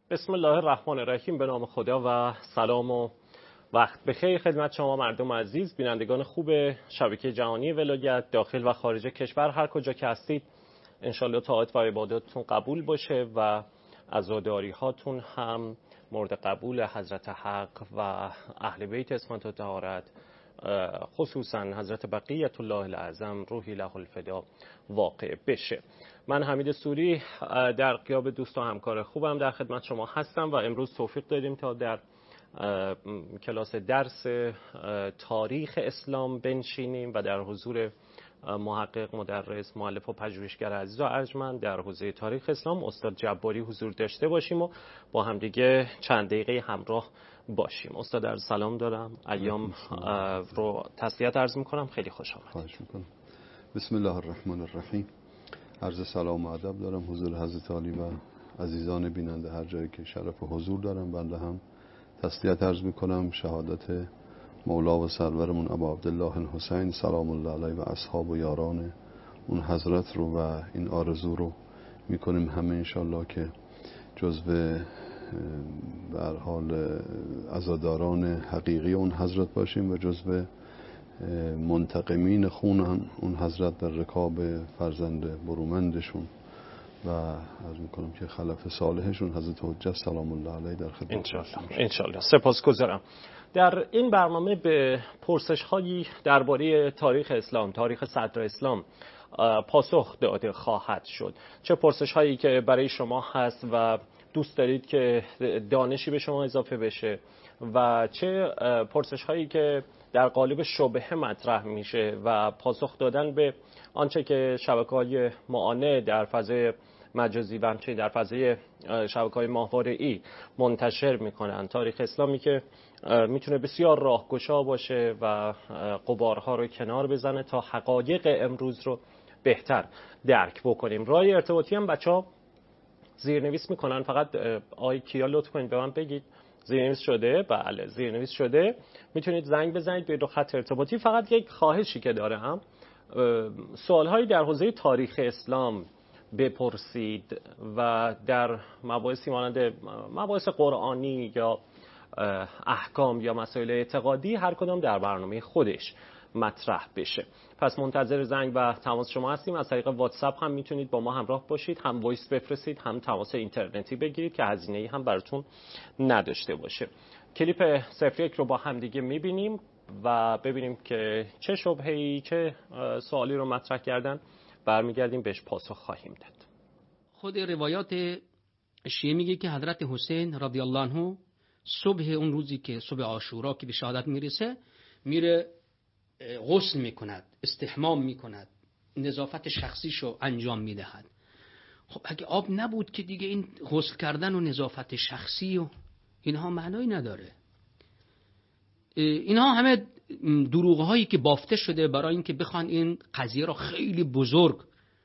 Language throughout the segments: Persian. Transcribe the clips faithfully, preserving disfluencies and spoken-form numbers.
بسم الله الرحمن الرحیم. به نام خدا و سلام و وقت بخیر خدمت شما مردم عزیز، بینندگان خوب شبکه جهانی ولایت داخل و خارج کشور، هر کجا که هستید انشالله طاعت و عباداتتون قبول باشه و عزاداری هاتون هم مورد قبول حضرت حق و اهل بیت اسمت و طهارت، خصوصا حضرت بقیت الله الاعظم روحی له الفدا واقع بشه. من حمید سوری در غیاب دوست و همکار خوبم در خدمت شما هستم و امروز توفیق داریم تا در کلاس درس تاریخ اسلام بنشینیم و در حضور محقق، مدرس، مؤلف و پژوهشگر عزیز و ارجمند در حوزه تاریخ اسلام استاد جباری حضور داشته باشیم و با همدیگه چند دقیقه همراه باشیم. استاد عرض سلام دارم، ایام رو تسلیت عرض میکنم، خیلی خوش آمدید. خواهش میکنم. بسم الله الرحمن الرحیم. عرض سلام و ادب دارم حضور حضرت عالی و عزیزان بیننده هر جایی که شرف و حضور دارم. بنده هم تسلیت عرض میکنم شهادت مولا و سرورمون ابا عبدالله الحسین سلام الله علیه و اصحاب و یاران اون حضرت رو و این آرزو رو میکنیم همه انشالله که جزو به هر حال عزاداران حقیقی اون حضرت باشیم و جزو منتقمین خون اون حضرت در رکاب فرزند برومندشون و عرض میکنم که خلف صالحشون حضرت حجت سلام الله علیه در خدمت انشالله. انشالله. سپاسگزارم. در این برنامه به پرسش هایی درباره تاریخ اسلام، تاریخ صدر اسلام پاسخ داده خواهد شد. چه پرسش هایی که برای شما هست و دوست دارید که دانشی به شما اضافه بشه و چه پرسش هایی که در قالب شبهه مطرح میشه و پاسخ دادن به آنچه که شبکه‌های معانع در فضای مجازی و همچنین در فضای شبکه‌های ماهواره‌ای منتشر میکنن. تاریخ اسلامی که میتونه بسیار راهگشا باشه و غبارها رو کنار بزنه تا حقایق امروز رو بهتر درک بکنیم. راه ارتباطی هم بچه‌ها زیرنویس میکنن، فقط آقای کیا لطف کنید به من بگید زیرنویس شده؟ بله زیرنویس شده. میتونید زنگ بزنید به دو خط ارتباطی. فقط یک خواهشی که دارم، سوالهایی در حوزه تاریخ اسلام بپرسید و در مباحثی مانند مباحث قرآنی یا احکام یا مسائل اعتقادی هر کدام در برنامه خودش مطرح بشه. پس منتظر زنگ و تماس شما هستیم. از طریق واتساپ هم میتونید با ما همراه باشید، هم وایس بفرستید، هم تماس اینترنتی بگیرید که هزینه‌ای هم براتون نداشته باشه. کلیپ صفر یک رو با هم دیگه میبینیم و ببینیم که چه شبهه‌ای چه سوالی رو مطرح کردن، برمیگردیم بهش پاسخ خواهیم داد. خود روایات شیعه میگه که حضرت حسین رضی الله عنه صبح اون روزی که صبح عاشورا که به شهادت میرسه میره غسل میکند، استحمام میکند، نظافت شخصیشو انجام میدهد. خب اگه آب نبود که دیگه این غسل کردن و نظافت شخصی و اینها معنایی نداره. اینها همه دروغ هایی که بافته شده برای اینکه بخوان این قضیه رو خیلی بزرگ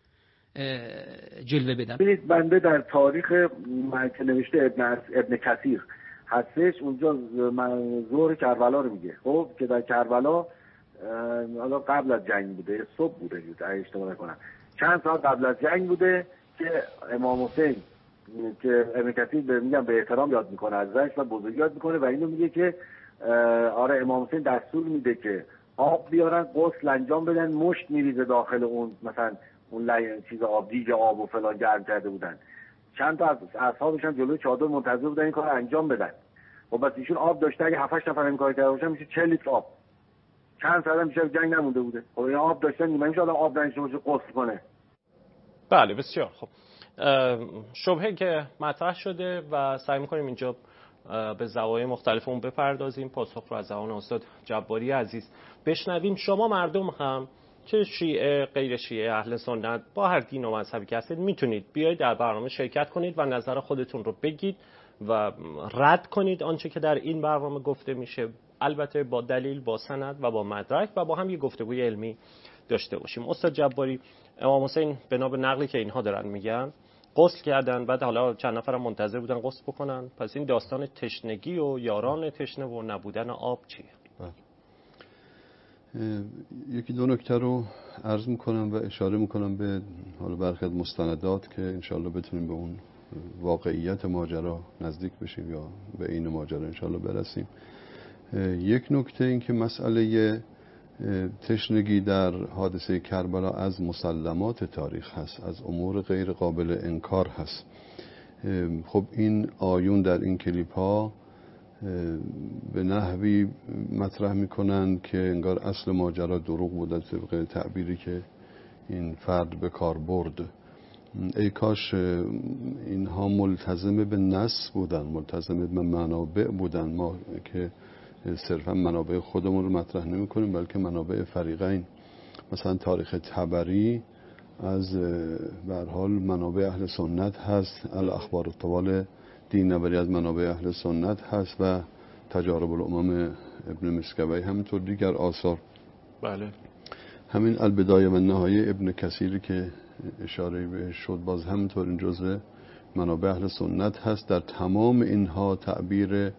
جلوه بدن. ببینید بنده در تاریخ که نوشته ابن ابن کثیر هستش، اونجا ظهر کربلا رو میگه. خب که در کربلا حالا قبل از جنگ بوده، صبح بوده اگه اشتباه نکنم، چند ساعت قبل از جنگ بوده که امام حسین که ابن کثیر به میگم به احترام یاد میکنه ازش و بزرگی یاد میکنه و اینو میگه که آره امام حسین دستور میده که آب بیارن غسل انجام بدن، مشت میریزه داخل اون مثلا اون چیز آب دیگه آب و فلان گرم کرده بودن. چند تا از اصحابش هم جلوی چادر منتظر بودن این کارو انجام بدن. و بس ایشون آب داشته، اگه هفت هشت نفر این کارو کرده باشن میشه چهل لیتر آب. چند ساعت میشه جنگ نمونده بوده. خب این آب داشتن نمیشه آدم آب داشته باشه غسل کنه. بله بسیار خوب. شبهه که مطرح شده و سعی می‌کنیم اینجا به زوایای مختلف اون بپردازیم. پاسخ رو از زبان استاد جباری عزیز بشنویم. شما مردم هم چه شیعه، غیر شیعه، اهل سنت، با هر دین و مذهبی که هستید میتونید بیایید در برنامه شرکت کنید و نظر خودتون رو بگید و رد کنید آنچه که در این برنامه گفته میشه، البته با دلیل، با سند و با مدرک و با هم یه گفتگوی علمی داشته باشیم. استاد جباری، امام حسین بنا به نقلی که اینها دارن میگن غسل کردن، بعد حالا چند نفرم منتظر بودن غسل بکنن، پس این داستان تشنگی و یاران تشنه و نبودن آب چیه؟ یکی دو نکته رو عرض میکنم و اشاره میکنم به حالا برخی از مستندات که انشالله بتونیم به اون واقعیت ماجرا نزدیک بشیم یا به این ماجرا انشاءالله برسیم. یک نکته این که مسئله تشنگی در حادثه کربلا از مسلمات تاریخ هست، از امور غیر قابل انکار هست. خب این آیون در این کلیپ ها به نحوی مطرح میکنند که انگار اصل ماجرا دروغ بوده طبق تعبیری که این فرد به کار برد. ای کاش اینها ملتزم به نص بودن، ملتزم به منابع بودن، ما که صرفا منابع خودمون رو مطرح نمی کنیم بلکه منابع فریقین. مثلا تاریخ طبری از به هر حال منابع اهل سنت هست، الاخبار الطوال دین نبری از منابع اهل سنت هست و تجارب الامم ابن مسکوی همینطور دیگر آثار. بله. همین البدایه و نهایه ابن کثیری که اشاره بهش شد باز همینطور این جزء منابع اهل سنت هست. در تمام اینها تعبیر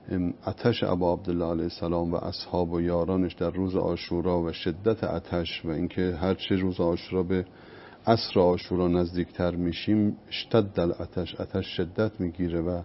آتش ابا عبدالله علیه السلام و اصحاب و یارانش در روز عاشورا و شدت آتش و اینکه هرچه روز عاشورا به عصر عاشورا نزدیکتر میشیم اشتد الآتش، آتش شدت میگیره. و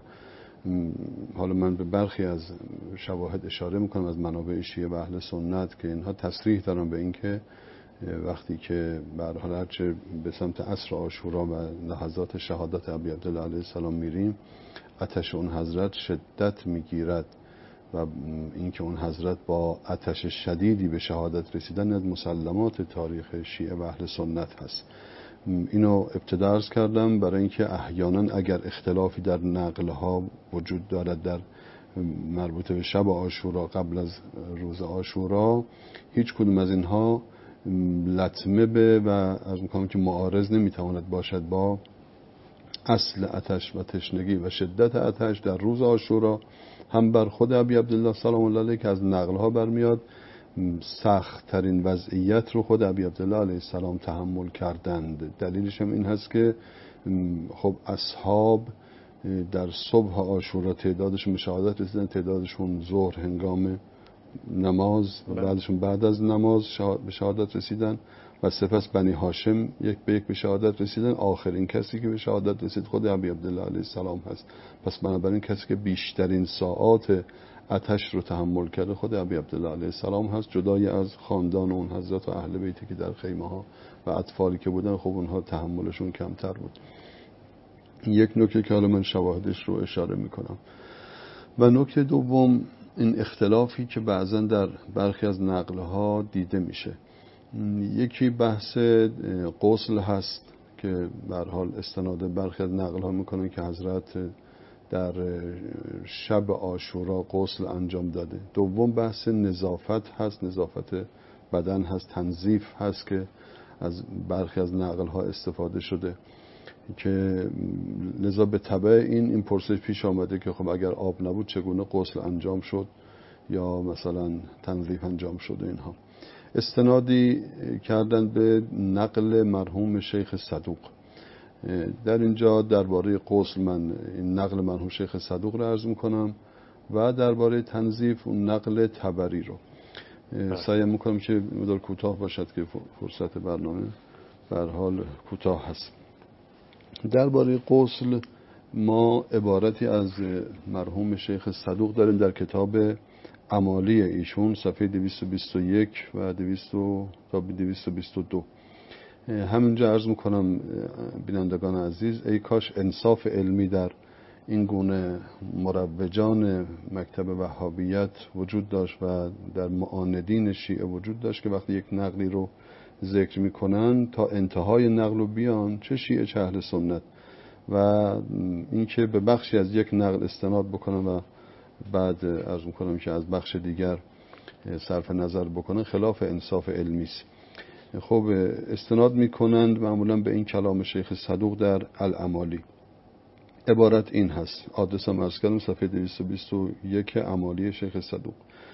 حالا من به برخی از شواهد اشاره میکنم از منابع شیعه و اهل سنت که اینها تصریح دارن به اینکه وقتی که به هر حال هرچه به سمت عصر عاشورا و لحظات شهادت ابی عبدالله علیه السلام میریم آتش اون حضرت شدت میگیرد و اینکه اون حضرت با آتش شدیدی به شهادت رسیدن از مسلمات تاریخ شیعه و اهل سنت هست. اینو ابتدا عرض کردم برای اینکه احیانا اگر اختلافی در نقلها وجود دارد در مربوط به شب عاشورا قبل از روز عاشورا، هیچ کدوم از اینها لطمه به و از میکنم که معارض نمیتواند باشد با اصل آتش و تشنگی و شدت آتش در روز عاشورا، هم بر خود ابی عبدالله سلام الله علیه که از نقلها برمیاد سخت ترین وضعیت رو خود ابی عبدالله علیه السلام تحمل کردند. دلیلش هم این هست که خب اصحاب در صبح عاشورا تعدادشون به شهادت رسیدن، تعدادشون ظهر هنگام نماز و بعدشون بعد از نماز به شهادت رسیدن و سپس بنی هاشم یک به یک به شهادت رسیدن. آخرین کسی که به شهادت رسید خود ابی عبدالله علیه السلام هست. پس بنابراین کسی که بیشترین ساعات آتش رو تحمل کرده خود ابی عبدالله علیه السلام هست، جدای از خاندان اون حضرت و اهل بیتی که در خیمه ها و اطفالی که بودن خب اونها تحملشون کمتر بود. یک نکته که حالا من شواهدش رو اشاره میکنم. و نکته دوم این اختلافی که بعضا در برخی از نقلها دیده میشه. یکی بحث غسل هست که به هر حال استناد برخی از نقلها میکنن که حضرت در شب عاشورا غسل انجام داده. دوم بحث نظافت هست، نظافت بدن هست، تنظیف هست که از برخی از نقلها استفاده شده که لذا به تبع این این پرسش پیش آمده که خب اگر آب نبود چگونه غسل انجام شد یا مثلا تنظیف انجام شد. اینها استنادی کردن به نقل مرحوم شیخ صدوق. در اینجا درباره غسل من این نقل مرحوم شیخ صدوق رو عرض میکنم و درباره تنظیف اون نقل طبری رو سعی میکنم که مقدار کوتاه باشد که فرصت برنامه به هر حال کوتاه هست. درباره غسل ما عبارتی از مرحوم شیخ صدوق داریم در کتاب اعمالی ایشون صفحه دویست و بیست و یک و دویست تا دویست و بیست و دو. همینجا عرض میکنم بینندگان عزیز ای کاش انصاف علمی در این گونه مروجان مکتب وهابیت وجود داشت و در معاندین شیعه وجود داشت که وقتی یک نقلی رو ذکر میکنن تا انتهای نقل و بیان چه شیعه چه اهل سنت و اینکه به بخشی از یک نقل استناد بکنن و بعد عرض میکنم که از بخش دیگر صرف نظر بکنن خلاف انصاف علمی است. خب استناد میکنند معمولا به این کلام شیخ صدوق در الاعمالی. عبارت این هست، آدرس هم عرض کردم صفحه دویست و بیست و یک اعمالی شیخ صدوق.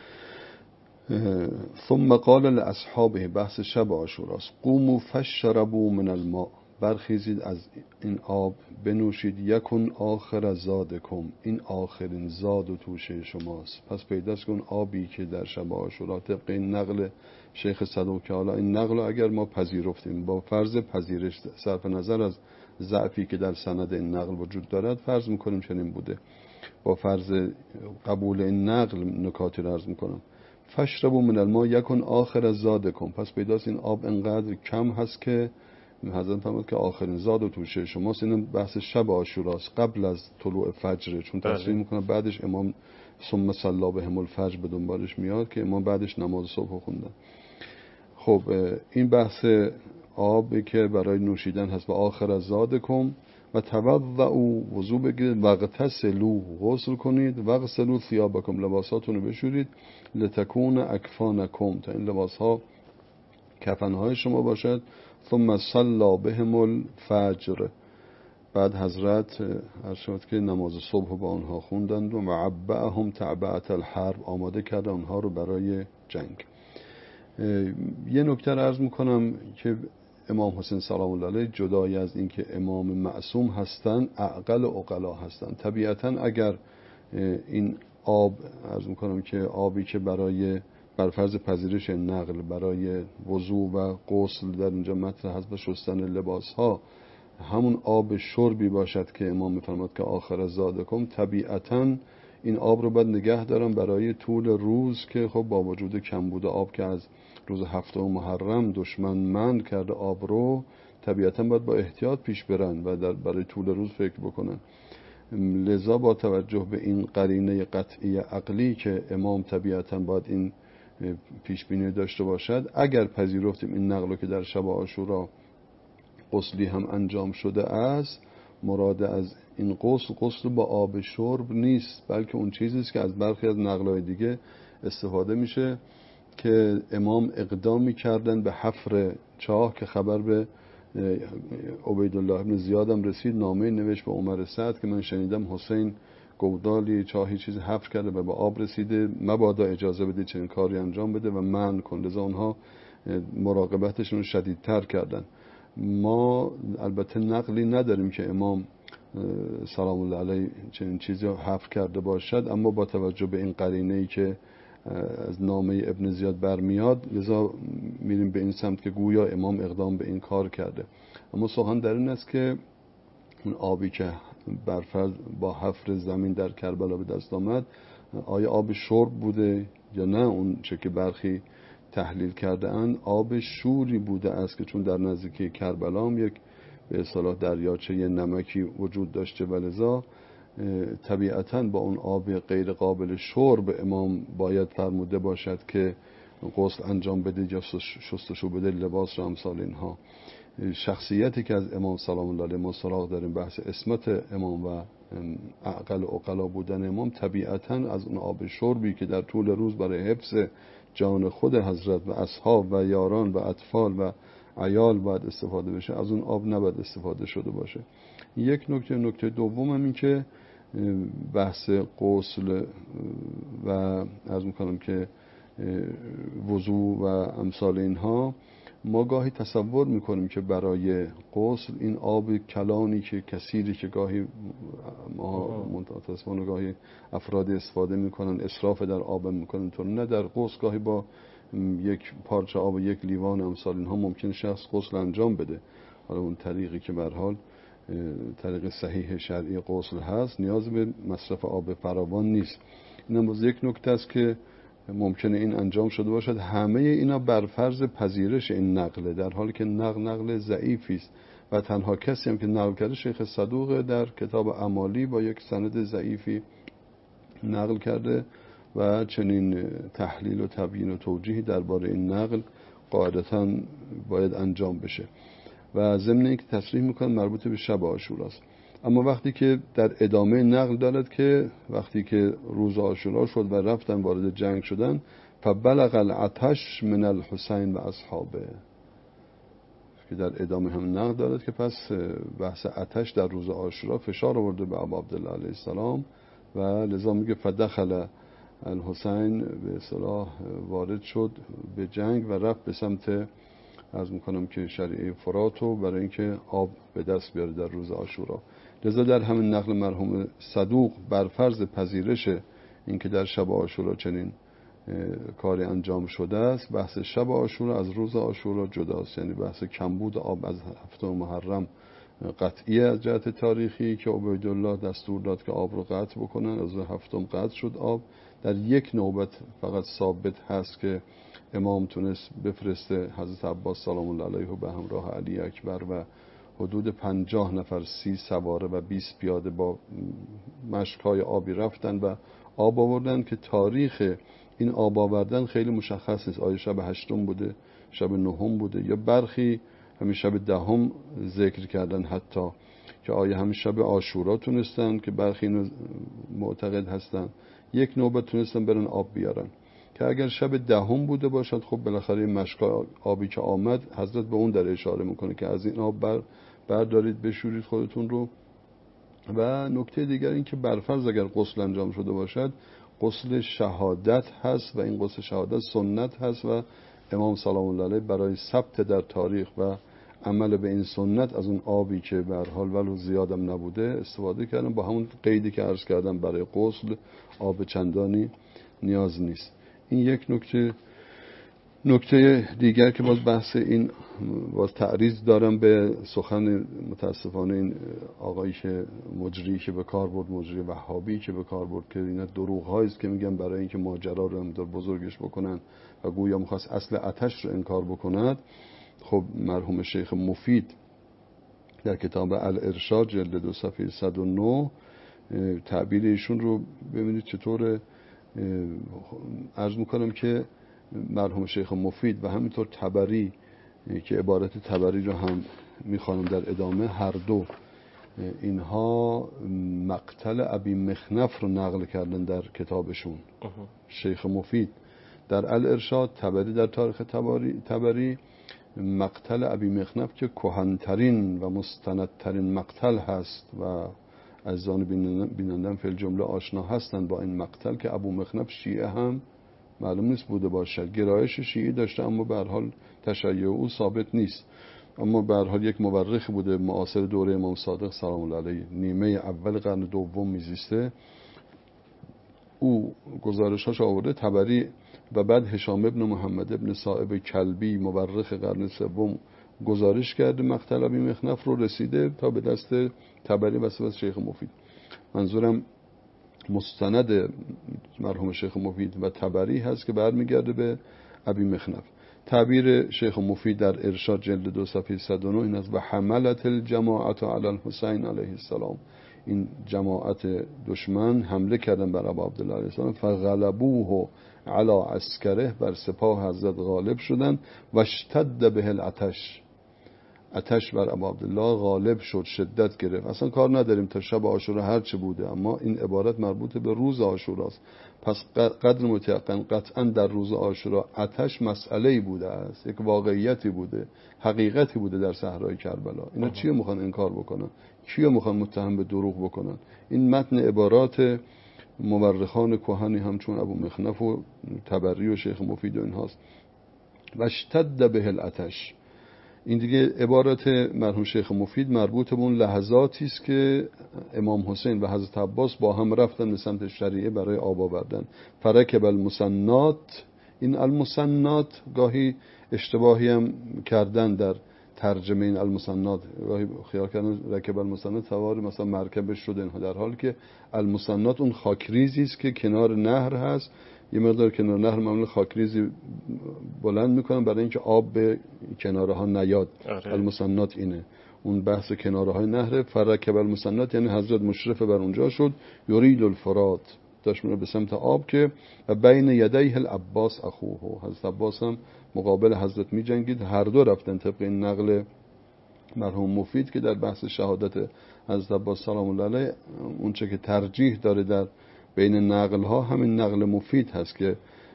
ثم قال لاصحابه، بحث شب عاشوراست، قوموا فاشربوا من الماء، برخیزید از این آب بنوشید، یکن آخر زادکم، این آخرین زاد و توشه شماست. پس پیداست که اون آبی که در شب عاشورا طبق این نقل شیخ صدوق که حالا این نقل اگر ما پذیرفتیم با فرض پذیرش صرف نظر از ضعفی که در سند این نقل وجود دارد فرض میکنیم چنین بوده. با فرض قبول این نقل نکاتی را عرض میکنم. فشربوا من الماء یکن آخر از زادکم، پس پیداست این آب انقدر کم هست که حضرت فرمود که آخرین زاد و توشه شماست. این بحث شب عاشوراست، قبل از طلوع فجر، چون تصریح میکنه بعدش امام ثم صلی بهم الفجر به دنبالش میاد که امام بعدش نماز صبح خوندن. خب این بحث آبی که برای نوشیدن هست و آخر از زادکم و توضؤوا، وضو بگیرید، واغتسلوا، غسل کنید، واغسلوا ثیابکم، لباساتون رو بشورید، لتکون اکفانکم، تا این لباس ها کفنهای شما باشد، ثم صلی بهم الفجر، بعد حضرت هر شد که نماز صبح با آنها خوندند و عبأهم تعبئة الحرب، آماده کرد آنها رو برای جنگ. یه نکته عرض میکنم که امام حسین سلام الله علیه جدای از این که امام معصوم هستن اعقل عقلا هستن. طبیعتا اگر این آب عرض میکنم که آبی که برای برفرض پذیرش نقل برای وضو و غسل در اینجا مطرح هست و شستن لباس ها همون آب شربی باشد که امام میفرماد که آخر از زادکم، طبیعتا این آب رو باید نگه دارم برای طول روز که خب با وجود کمبود آب که از روز هفتم محرم دشمن منع کرده آب رو، طبیعتا باید با احتیاط پیش برن و در برای طول روز فکر بکنن. لذا با توجه به این قرینه قطعی عقلی که امام طبیعتا باید این پیش بینی داشته باشد، اگر پذیرفتیم این نقل که در شب عاشورا غسلی هم انجام شده است، مراد از این غسل غسل با آب شرب نیست، بلکه اون چیزی است که از برخی از نقل‌های دیگه استفاده میشه که امام اقدامی کردن به حفر چاه که خبر به عبیدالله ابن زیادم رسید، نامه نوشت به عمر سعد که من شنیدم حسین گودالی چاهی چیزی حفر کرده و به آب رسیده، مبادا اجازه بده چنین کاری انجام بده و منع کن. لذا اونها مراقبتشون رو شدیدتر کردن. ما البته نقلی نداریم که امام سلام الله علیه چنین چیزی حفر کرده باشد، اما با توجه به این قرینه‌ای که از نامه ابن زیاد برمیاد، لذا میریم به این سمت که گویا امام اقدام به این کار کرده. اما سخن در این است که اون آبی که برفرض با حفر زمین در کربلا به دست آمد آیا آب شرب بوده یا نه، اون چه که برخی تحلیل کرده اند آب شوری بوده است که چون در نزدیکی کربلا هم یک به اصطلاح دریاچه نمکی وجود داشته و لذا طبیعتاً با اون آب غیر قابل شرب امام باید فرموده باشد که غسل انجام بده یا شستشو بده لباس را امثال اینها. شخصیتی که از امام سلام الله علیه ما سراغ داریم، بحث عصمت امام و عقل و عقلا بودن امام، طبیعتاً از اون آب شربی که در طول روز برای حفظ جان خود حضرت و اصحاب و یاران و اطفال و عیال باید استفاده بشه، از اون آب نباید استفاده شده باشه. یک نکته نکته دوم هم این که بحث غسل و عرض میکنم که وضو و امثال اینها، ما گاهی تصور میکنیم که برای غسل این آب کلانی که کثیری که گاهی ما متاسفانه گاهی افراد استفاده میکنن اسراف در آب میکنن، تو نه، در غسل گاهی با یک پارچه آب و یک لیوان امثال اینها ممکن شخص غسل انجام بده. حالا اون طریقی که به هر حال طریق صحیح شرعی غسل هست نیاز به مصرف آب فراوان نیست. این هم باز یک نکته است که ممکنه این انجام شده باشد. همه اینا بر فرض پذیرش این نقله، در حالی که نقل نقل ضعیفی است و تنها کسی هم که نقل کرده شیخ صدوق در کتاب اعمالی با یک سند ضعیفی نقل کرده و چنین تحلیل و تبیین و توجیهی درباره این نقل قاعدتاً باید انجام بشه و ضمن اینکه تصریح میکنن مربوط به شب عاشورا است. اما وقتی که در ادامه نقل دارد که وقتی که روز عاشورا شد و رفتن وارد جنگ شدن، فبلغ العطش من الحسین و اصحابه، که در ادامه هم نقل دارد که پس بحث عطش در روز عاشورا فشار آورده به ابا عبدالله علیه السلام و لذا میگه فدخل الحسین به اصطلاح وارد شد به جنگ و رفت به سمت عرض میکنم که شریعه فراتو برای اینکه آب به دست بیاره در روز عاشورا. لذا در همین نقل مرحوم صدوق بر فرض پذیرش اینکه در شب عاشورا چنین کاری انجام شده است، بحث شب عاشورا از روز عاشورا جداست، یعنی بحث کمبود آب از هفتم محرم قطعی از جهت تاریخی که عبیدالله دستور داد که آب رو قطع بکنن، از هفتم قطع شد آب. در یک نوبت فقط ثابت هست که امام تونست بفرسته حضرت عباس سلام الله علیه و به همراه علی اکبر و حدود پنجاه نفر، سی سواره و بیست پیاده با مشکای آبی رفتن و آب آوردن که تاریخ این آب آوردن خیلی مشخص نیست. آیا شب هشتم بوده، شب نهم بوده، یا برخی همین شب دهم ذکر کردن حتی که آیا همین شب عاشورا تونستن که برخی اینو معتقد هستن یک نوبت تونستن برن آب بیارن که اگر شب دهم بوده باشد خب بالاخره مشکا آبی که آمد حضرت به اون در اشاره میکنه که از این آب بر بردارید بشورید خودتون رو. و نکته دیگر این که برفرض اگر غسل انجام شده باشد غسل شهادت هست و این غسل شهادت سنت هست و امام سلام الله علیه برای ثبت در تاریخ و عمل به این سنت از اون آبی که به هر حال ولو زیادم نبوده استفاده کردن، با همون قیدی که عرض کردم برای غسل آب چندانی نیاز نیست. این یک نکته. نکته دیگر که باز بحث این باز تعریض دارم به سخن متاسفانه این آقایی که مجری که به کار برد، مجری وهابی که به کار برد که اینا دروغ هاییست که میگن برای اینکه ماجرا رو هم بزرگش بکنن و گویا میخواست اصل آتش رو انکار بکند. خب مرحوم شیخ مفید در کتاب الارشاد جلد دو صفحه صد و نه تعبیر ایشون رو ببینید چطور عرض میکنم که مرحوم شیخ مفید و همینطور طبری که عبارت طبری رو هم میخوانم در ادامه، هر دو اینها مقتل ابی مخنف رو نقل کردن در کتابشون. شیخ مفید در الارشاد، طبری در تاریخ طبری، مقتل ابی مخنف که کهن‌ترین و مستندترین مقتل هست و عزیزان بینندم فی الجمله آشنا هستند با این مقتل که ابو مخنف شیعه هم معلوم نیست بوده باشد، گرایش شیعی داشته اما به هر حال تشیع او ثابت نیست، اما به هر حال یک مورخ بوده معاصر دوره امام صادق سلام الله علیه، نیمه اول قرن دوم میزیسته. او گزارشاش آورده طبری و بعد هشام ابن محمد ابن صائب کلبی مورخ قرن سوم گزارش کرده مقتل ابی مخنف رو، رسیده تا به دست طبری و سپس شیخ مفید. منظورم مستند مرحوم شیخ مفید و طبری هست که برمیگرده به ابی مخنف. تعبیر شیخ مفید در ارشاد جلد دو صفحه صد و نه این است: و حملت الجماعت علی الحسین علیه السلام، این جماعت دشمن حمله کردن بر ابا عبدالله علیه السلام، فغلبوه علی عسکره، بر سپاه حضرت غالب شدن، و اشتد به العطش، آتش بر ابا عبدالله غالب شد، شدت گرفت. اصلا کار نداریم تا شب عاشورا هر چه بوده، اما این عبارت مربوط به روز عاشوراست. پس قدر متیقن قطعا در روز عاشورا آتش مسئله‌ای بوده است، یک واقعیتی بوده، حقیقتی بوده در صحرای کربلا. اینا چیو میخوان انکار بکنن؟ کیو میخوان متهم به دروغ بکنن؟ این متن عبارات مورخان کهنی همچون ابو مخنف و طبری و شیخ مفید و اینهاست. و اشتد به العطش، این دیگه عبارت مرحوم شیخ مفید مربوط به اون لحظاتی است که امام حسین و حضرت عباس با هم رفتن به سمت شریعه برای آب آوردن. فرکب المسنات، این المسنات گاهی اشتباهی هم کردن در ترجمه این المسنات، گاهی خیال کردن رکب المسنات سوار مثلا مرکبش شده اینها، در حالی که المسنات اون خاکریزی است که کنار نهر هست، یه مقدار کنار نهر معمولا خاکریزی بلند میکنن برای اینکه آب به کناره ها نیاد. آره. المسنات اینه، اون بحث کناره های نهر. فرکب المسنات یعنی حضرت مشرف بر اونجا شد، یرید الفرات، داشت میره به سمت آب که و بین یدیه العباس اخوه، حضرت عباس هم مقابل حضرت می جنگید. هر دو رفتن طبق این نقل مرحوم مفید که در بحث شهادت حضرت عباس سلام الله علیه اون چه که ترجیح داره در بین نقل ها همین نقل مفید هست که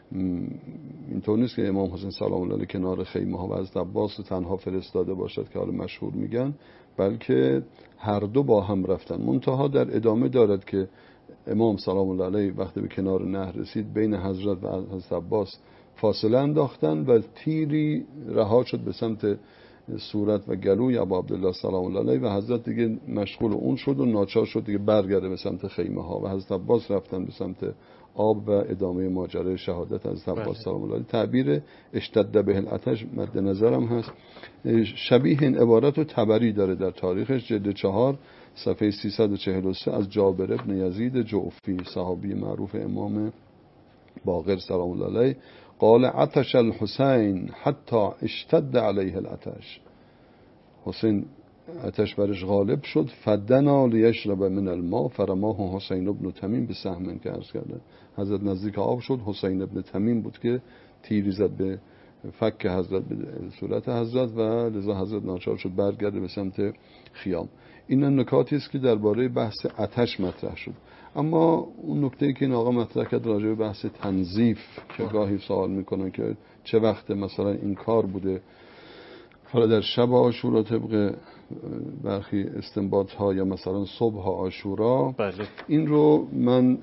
اینطور نیست که امام حسین سلام الله علیه کنار خیمه ها و حضرت عباس تنها فرستاده باشد که حالا مشهور میگن، بلکه هر دو با هم رفتن. منتها در ادامه دارد که امام سلام الله علیه وقتی به کنار نهر رسید بین حضرت و حضرت عباس فاصله انداختن و تیری رها شد به سمت صورت و گلوی ابا عبدالله سلام الله علیه و حضرت دیگه مشغول اون شد و ناچار شد دیگه برگرده به سمت خیمه ها و حضرت عباس رفتن به سمت آب و ادامه ماجرای شهادت حضرت عباس سلام الله علیه. تعبیر اشتد به العطش مد نظرم هست. شبیه این عبارت رو طبری داره در تاریخش جلد چهار صفحه سیصد و چهل و سه از جابر ابن یزید جعفی صحابی معروف امام باقر سلام الله علیه قال عطش الحسین حتی اشتد علیه العطش. حسین عطش برش غالب شد. فدنا لیشرب من الماء فرماه حسین ابن تمیم به سهم که عرض کرده. حضرت نزدیک آب شد. حسین ابن تمیم بود که تیری زد به فک حضرت به صورت حضرت و لذا حضرت ناچار شد برگرده به سمت خیام. این نکاتی است که درباره بحث عطش مطرح شد. اما اون نکته‌ای که این آقا مطرح کرد راجع به بحث تنظیف که گاهی سوال میکنن که چه وقت مثلا این کار بوده، حالا در شب عاشورا طبق برخی استنباط ها یا مثلا صبح عاشورا، این رو من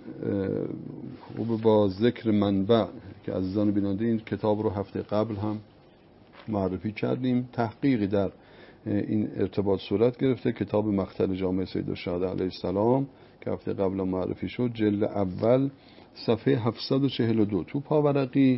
خوب با ذکر منبع که عزیزان بیننده این کتاب رو هفته قبل هم معرفی کردیم، تحقیقی در این ارتباط صورت گرفته. کتاب مقتل جامع سید الشهدا علیه السلام که هفته قبل معرفی شد، جلد اول صفحه هفتصد و چهل و دو تو پاورقی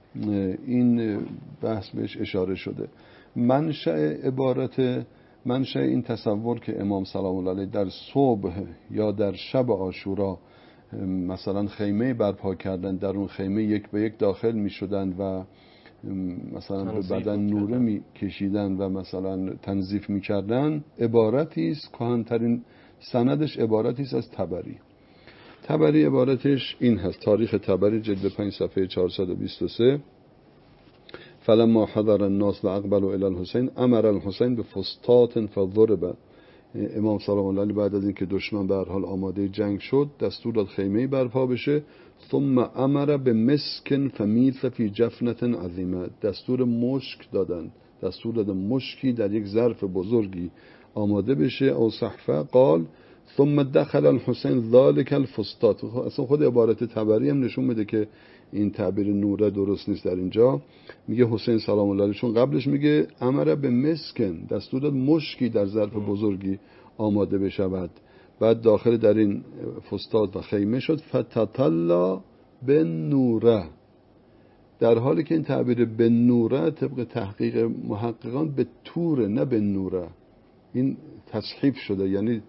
این بحث بهش اشاره شده. منشأ عبارت منشأ این تصور که امام سلام الله علیه در صبح یا در شب عاشورا مثلا خیمه برپا کردن، در اون خیمه یک به یک داخل می شدن و مثلا به بدن نوره می کشیدن و مثلا تنظیف می کردن، عبارتی است کهن‌ترین سندش عبارتی است از طبری. طبری عبارتش این هست، تاریخ طبری جلد پنج صفحه چهارصد و بیست و سه: فلما حضر الناس و اقبلوا الی الحسین امر الحسین به فسطاط فضرب. امام سلام الله علیه بعد از اینکه دشمن به هر حال آماده جنگ شد دستور داد خیمه‌ای برپا بشه. ثم امر به مسکن فمیث فی جفنه عظیمه. دستور مشک دادن، دستور دادن مشکی در یک ظرف بزرگی آماده بشه. او صحفه قال ثم دخل الحسین ذلك الفسطاط. اصلا خود عبارت طبری هم نشون میده که این تعبیر نوره درست نیست. در اینجا میگه حسین سلام الله علیه، چون قبلش میگه امر به مسکن، دستور داد مشکی در ظرف بزرگی آماده بشود، بعد داخل در این فسطاط و خیمه شد. فتطلا به نوره، در حالی که این تعبیر به نوره طبق تحقیق محققان به توره نه به نوره، این تصحیف شده، یعنی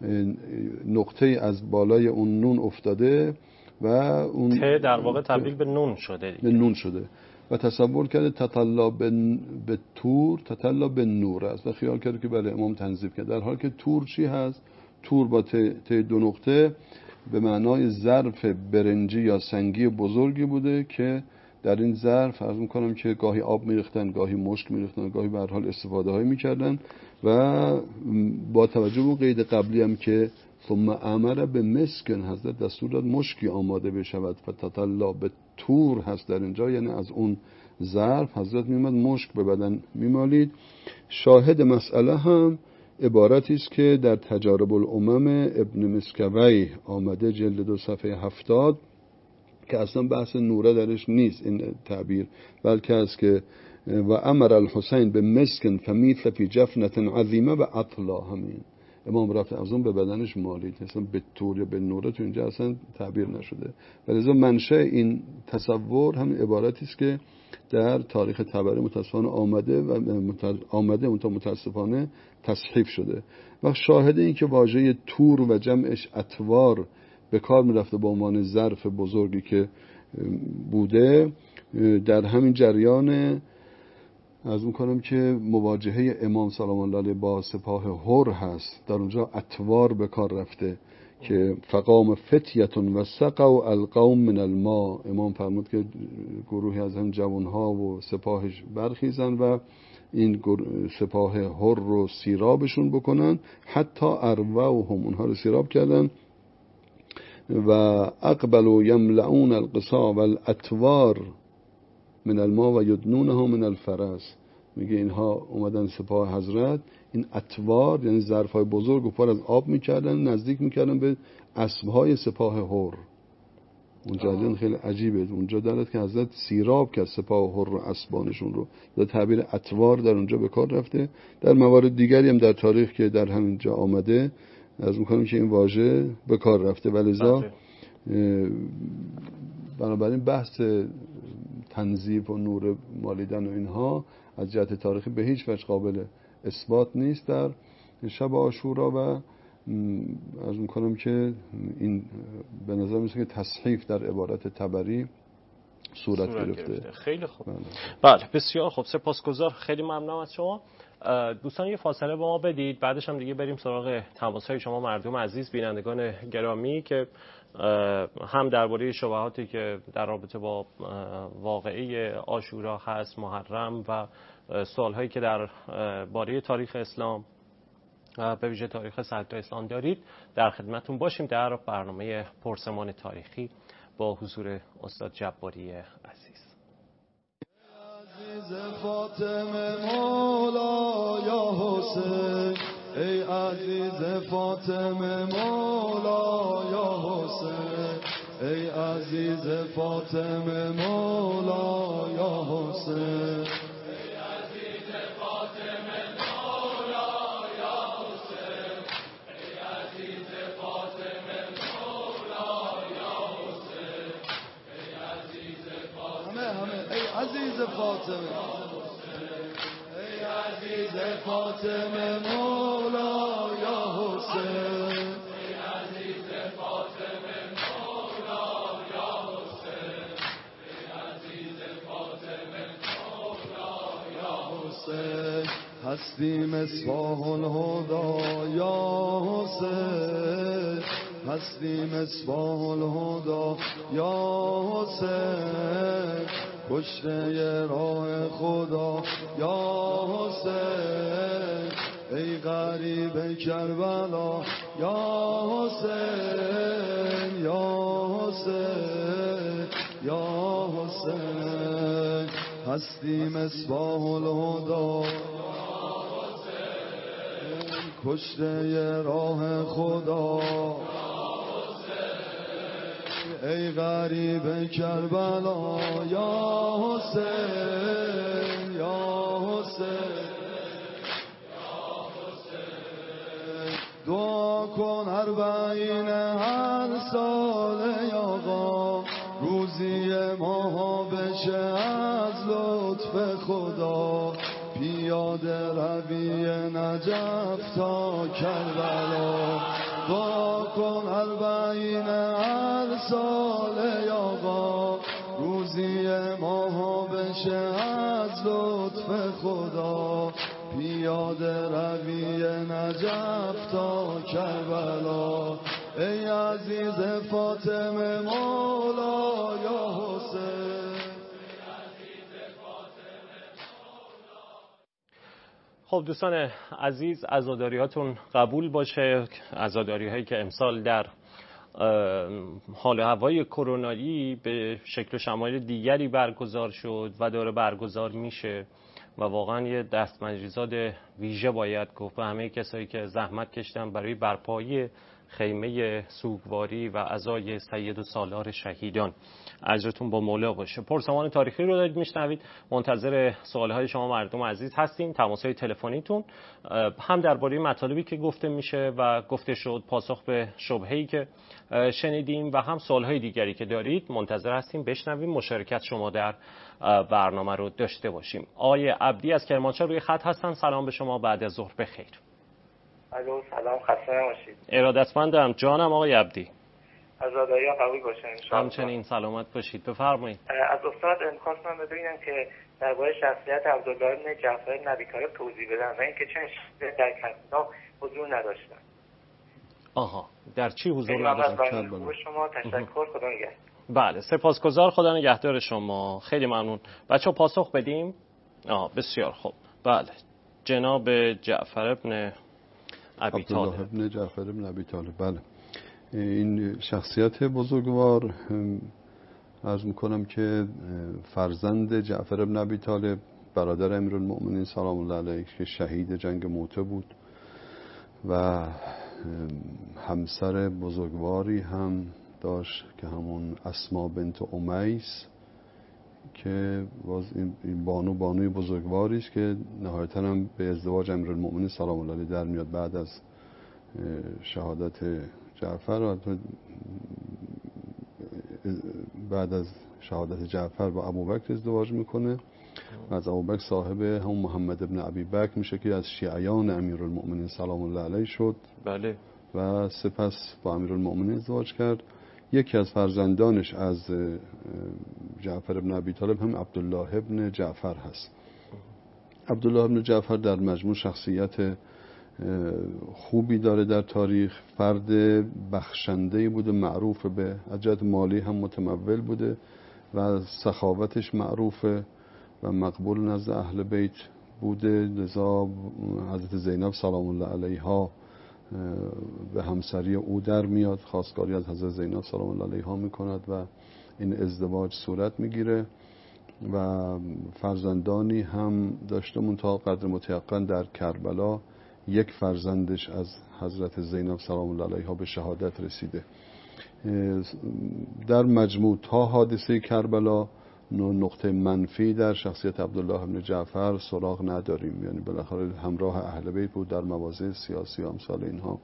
نقطه از بالای اون نون افتاده و اون ته در واقع تبدیل به نون شده دیگه. به نون شده و تصور کرده تطلا به به تور تطلا به نور است و خیال کرده که بله امام تنظیف کرد، در حالی که تور چی هست؟ تور با ته دو نقطه به معنای ظرف برنجی یا سنگی بزرگی بوده که در این ظرف عرض می‌کنم که گاهی آب می‌ریختن، گاهی مشک می‌ریختن، گاهی به هر حال استفاده‌هایی می‌کردن و با توجه به قید قبلی هم که ثم امر به مسکن، حضرت دستور داد مشکی آماده بشود. فتطلا به تور هست در اینجا، یعنی از اون ظرف حضرت می‌آمد مشک به بدن می‌مالید. شاهد مسئله هم عبارتی است که در تجارب الامم ابن مسکوی آمده جلد دو صفحه هفتاد که اصلا بحث نوره درش نیست این تعبیر، بلکه است که و امر الحسین به مسکن فمیث فی جفنه عظیمه و اطلا، همین امام رفت از اون به بدنش مالید، اصلا به طور یا به نوره تو اینجا اصلا تعبیر نشده. ولی منشأ این تصور هم عبارتی است که در تاریخ طبری متاسفانه آمده و آمده اون تا متاسفانه تصحیف شده. و شاهد این که واژه تور و جمعش اطوار به کار میرفته به عنوان ظرف بزرگی که بوده، در همین جریان از میکنم که مواجهه امام سلام الله علیه با سپاه هر هست، در اونجا اطوار به کار رفته که فقام فتیتون و سقوا القوم من الماء. امام فرمود که گروهی از هم جوانها و سپاهش برخیزن و این سپاه هر رو سیرابشون بکنن، حتی ارووهم، اونها رو سیراب کردن و اقبلوا یملعون القصا والاطوار من الماء و یدنونها من الفرس. میگه اینها اومدن سپاه حضرت این اطوار یعنی ظرفای بزرگ و پر از آب میکردن، نزدیک میکردن به اسبهای سپاه هر. اون جریان خیلی عجیبه. اونجا دارد که حضرت سیراب که سپاه و حر و اسبانشون رو در تعبیر اطوار در اونجا به کار رفته. در موارد دیگری هم در تاریخ که در همینجا آمده از میکنم که این واژه به کار رفته، ولذا بنابراین بحث تنظیف و نور مالیدن و اینها از جهت تاریخی به هیچ وجه قابل اثبات نیست در شب عاشورا و از میکنم که این به نظر میسه که تصحیف در عبارت طبری صورت, صورت گرفته. گرفته خیلی خوب. بله. بله بسیار خوب، سپاسگزار، خیلی ممنونم از شما. دوستان یه فاصله با ما بدید، بعدش هم دیگه بریم سراغ تماس‌های شما مردم عزیز، بینندگان گرامی، که هم درباره شبهاتی که در رابطه با واقعه عاشورا هست، محرم، و سوالهایی که در باره تاریخ اسلام به ویژه تاریخ صدر اسلام دارید در خدمتون باشیم در برنامه پرسمان تاریخی با حضور استاد جباری عزیز. عزیز فاطمه مولا یا حسین، ای عزیز فاطمه مولا یا حسین، ای عزیز فاطمه مولا یا حسین، ای عزیز فاطمه مولا یا حسین، ای عزیز فاطمه مولا یا حسین، ای عزیز فاطمه، همه همه ای عزیز فاطمه، ای عزیز فاطمه مولا یا حسین، ای عزیز فاطمه مولا یا حسین، ای عزیز فاطمه مولا یا حسین، هستی مصباح الهدی یا حسین، هستی مصباح الهدی یا حسین، کشته راه خدا یا حسین، ای غریب کربلا یا حسین، یا حسین، یا حسین، هستی مصباح الهدی یا حسین، کشته راه خدا ای غریب کربلا یا حسین، یا حسین، یا حسین، دعا کن اربعین هر سال آقا، روزی ماها بشه از لطف خدا، پیاده روی نجف تا کربلا، دعا کن اربعین هر سال آقا، روزی ماها بشه از لطف خدا، پیاده روی نجف تا کربلا، ای عزیز فاطمه مولا یا حسین. خب دوستان عزیز، عزاداریاتون قبول باشه، عزاداری هایی که امسال در حال هوای کرونایی به شکل و شمایل دیگری برگزار شد و داره برگزار میشه و واقعا یه دستمنجیزاد ویژه باید گفت به همه کسایی که زحمت کشتن برای برپایی خیمه سوگواری و عزای سید و سالار شهیدان. اجرتون با مولا باشه. پرسمان تاریخی رو دارید میشنوید. منتظر سوالهای شما مردم عزیز هستیم. تماس‌های تلفنیتون هم درباره مطالبی که گفته میشه و گفته شد، پاسخ به شبهه‌ای که شنیدیم و هم سوالهای دیگری که دارید منتظر هستیم بشنویم. مشارکت شما در برنامه رو داشته باشیم. آقای عبدی از کرمانشاه روی خط هستن. سلام به شما، بعد از ظهر بخیر. الو سلام، خسته نباشید. ارادتمندم جانم آقای عبدی. عزاداری ها قبول باشه ان شاء الله. همچنین سلامت باشید. بفرمایید. از استاد امکان من ببینم که درباره شخصیت عبدالله بن جعفر نبی طالب توضیح بدن و اینکه چه شخصیت در کتاب حضور نداشتن. آها، در چی حضور نداشتن؟ شما تشکر، خدا نگهدار. بله، سپاسگزار، خدا نگهدار شما. خیلی ممنون. بچه‌ها پاسخ بدیم؟ آها، بسیار خوب. بله. جناب جعفر ابن ابی طالب. عبدالله ابن جعفر ابن ابی طالب. بله. این شخصیت بزرگوار عرض میکنم که فرزند جعفر ابن ابی طالب، برادر امیرالمؤمنین سلام الله علیه که شهید جنگ موته بود و همسر بزرگواری هم داشت که همون اسما بنت امیس که باز این بانو بانوی بزرگواری است که نهایتاً هم به ازدواج امیرالمؤمنین سلام الله علیه در میاد بعد از شهادت جعفر و بعد از شهادت جعفر با ابوبکر ازدواج میکنه و از ابوبکر صاحب هم محمد ابن ابی بکر میشه که از شیعیان امیرالمؤمنین سلام الله علیه شد. بله. و سپس با امیرالمؤمنین ازدواج کرد. یکی از فرزندانش از جعفر ابن ابی طالب هم عبدالله ابن جعفر هست. عبدالله ابن جعفر در مجموع شخصیت خوبی داره در تاریخ، فرد بخشنده بوده، معروف به از جهت مالی هم متمول بوده و سخاوتش معروفه و مقبول نزد اهل بیت بوده. لذا حضرت زینب سلام الله علیها به همسری او در میاد، خواستگاری از حضرت زینب سلام الله علیها میکند و این ازدواج صورت میگیره و فرزندانی هم داشته منتها قدر متیقن در کربلا یک فرزندش از حضرت زینب سلام الله علیها به شهادت رسیده. در مجموع تا حادثه کربلا نقطه منفی در شخصیت عبدالله ابن جعفر سراغ نداریم، یعنی بالاخره همراه اهل بیت بود در مواضع سیاسی و امثال اینها.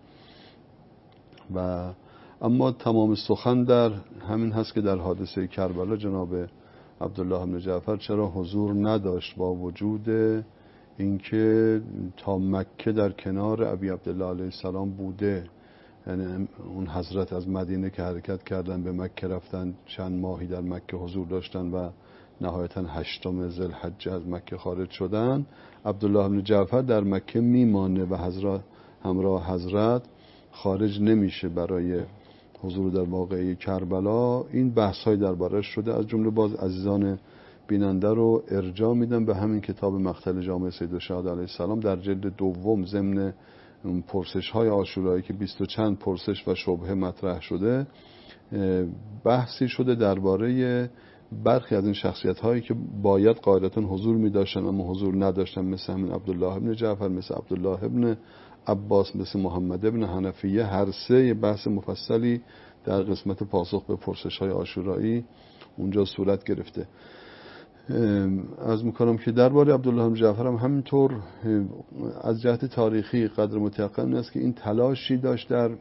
و اما تمام سخن در همین هست که در حادثه کربلا جناب عبدالله ابن جعفر چرا حضور نداشت با وجود اینکه تا مکه در کنار ابی عبدالله علیه السلام بوده. یعنی اون حضرت از مدینه که حرکت کردن به مکه رفتن، چند ماهی در مکه حضور داشتن و نهایتا هشتم ذوالحجه از مکه خارج شدن. عبدالله ابن جعفر در مکه میمانه و حضرت همراه حضرت خارج نمیشه برای حضور در واقعه کربلا. این بحث های دربارش شده، از جمله باز عزیزان بیننده رو ارجاع میدم به همین کتاب مقتل جامع سید الشهدا علیه السلام در جلد دوم ضمن پرسش های عاشورایی که بیست و چند پرسش و شبهه مطرح شده، بحثی شده درباره برخی از این شخصیت هایی که باید قاعدتاً حضور می داشتن اما حضور نداشتن، مثل همین عبدالله ابن جعفر، مثل عبدالله ابن عباس، مثل محمد ابن حنفیه. هر سه بحث مفصلی در قسمت پاسخ به پرسش های عاشورایی اونجا صورت گرفته. از میکنم که درباره عبدالله ابن جعفر هم همینطور از جهت تاریخی قدر متیقن است که این تلاشی داشت در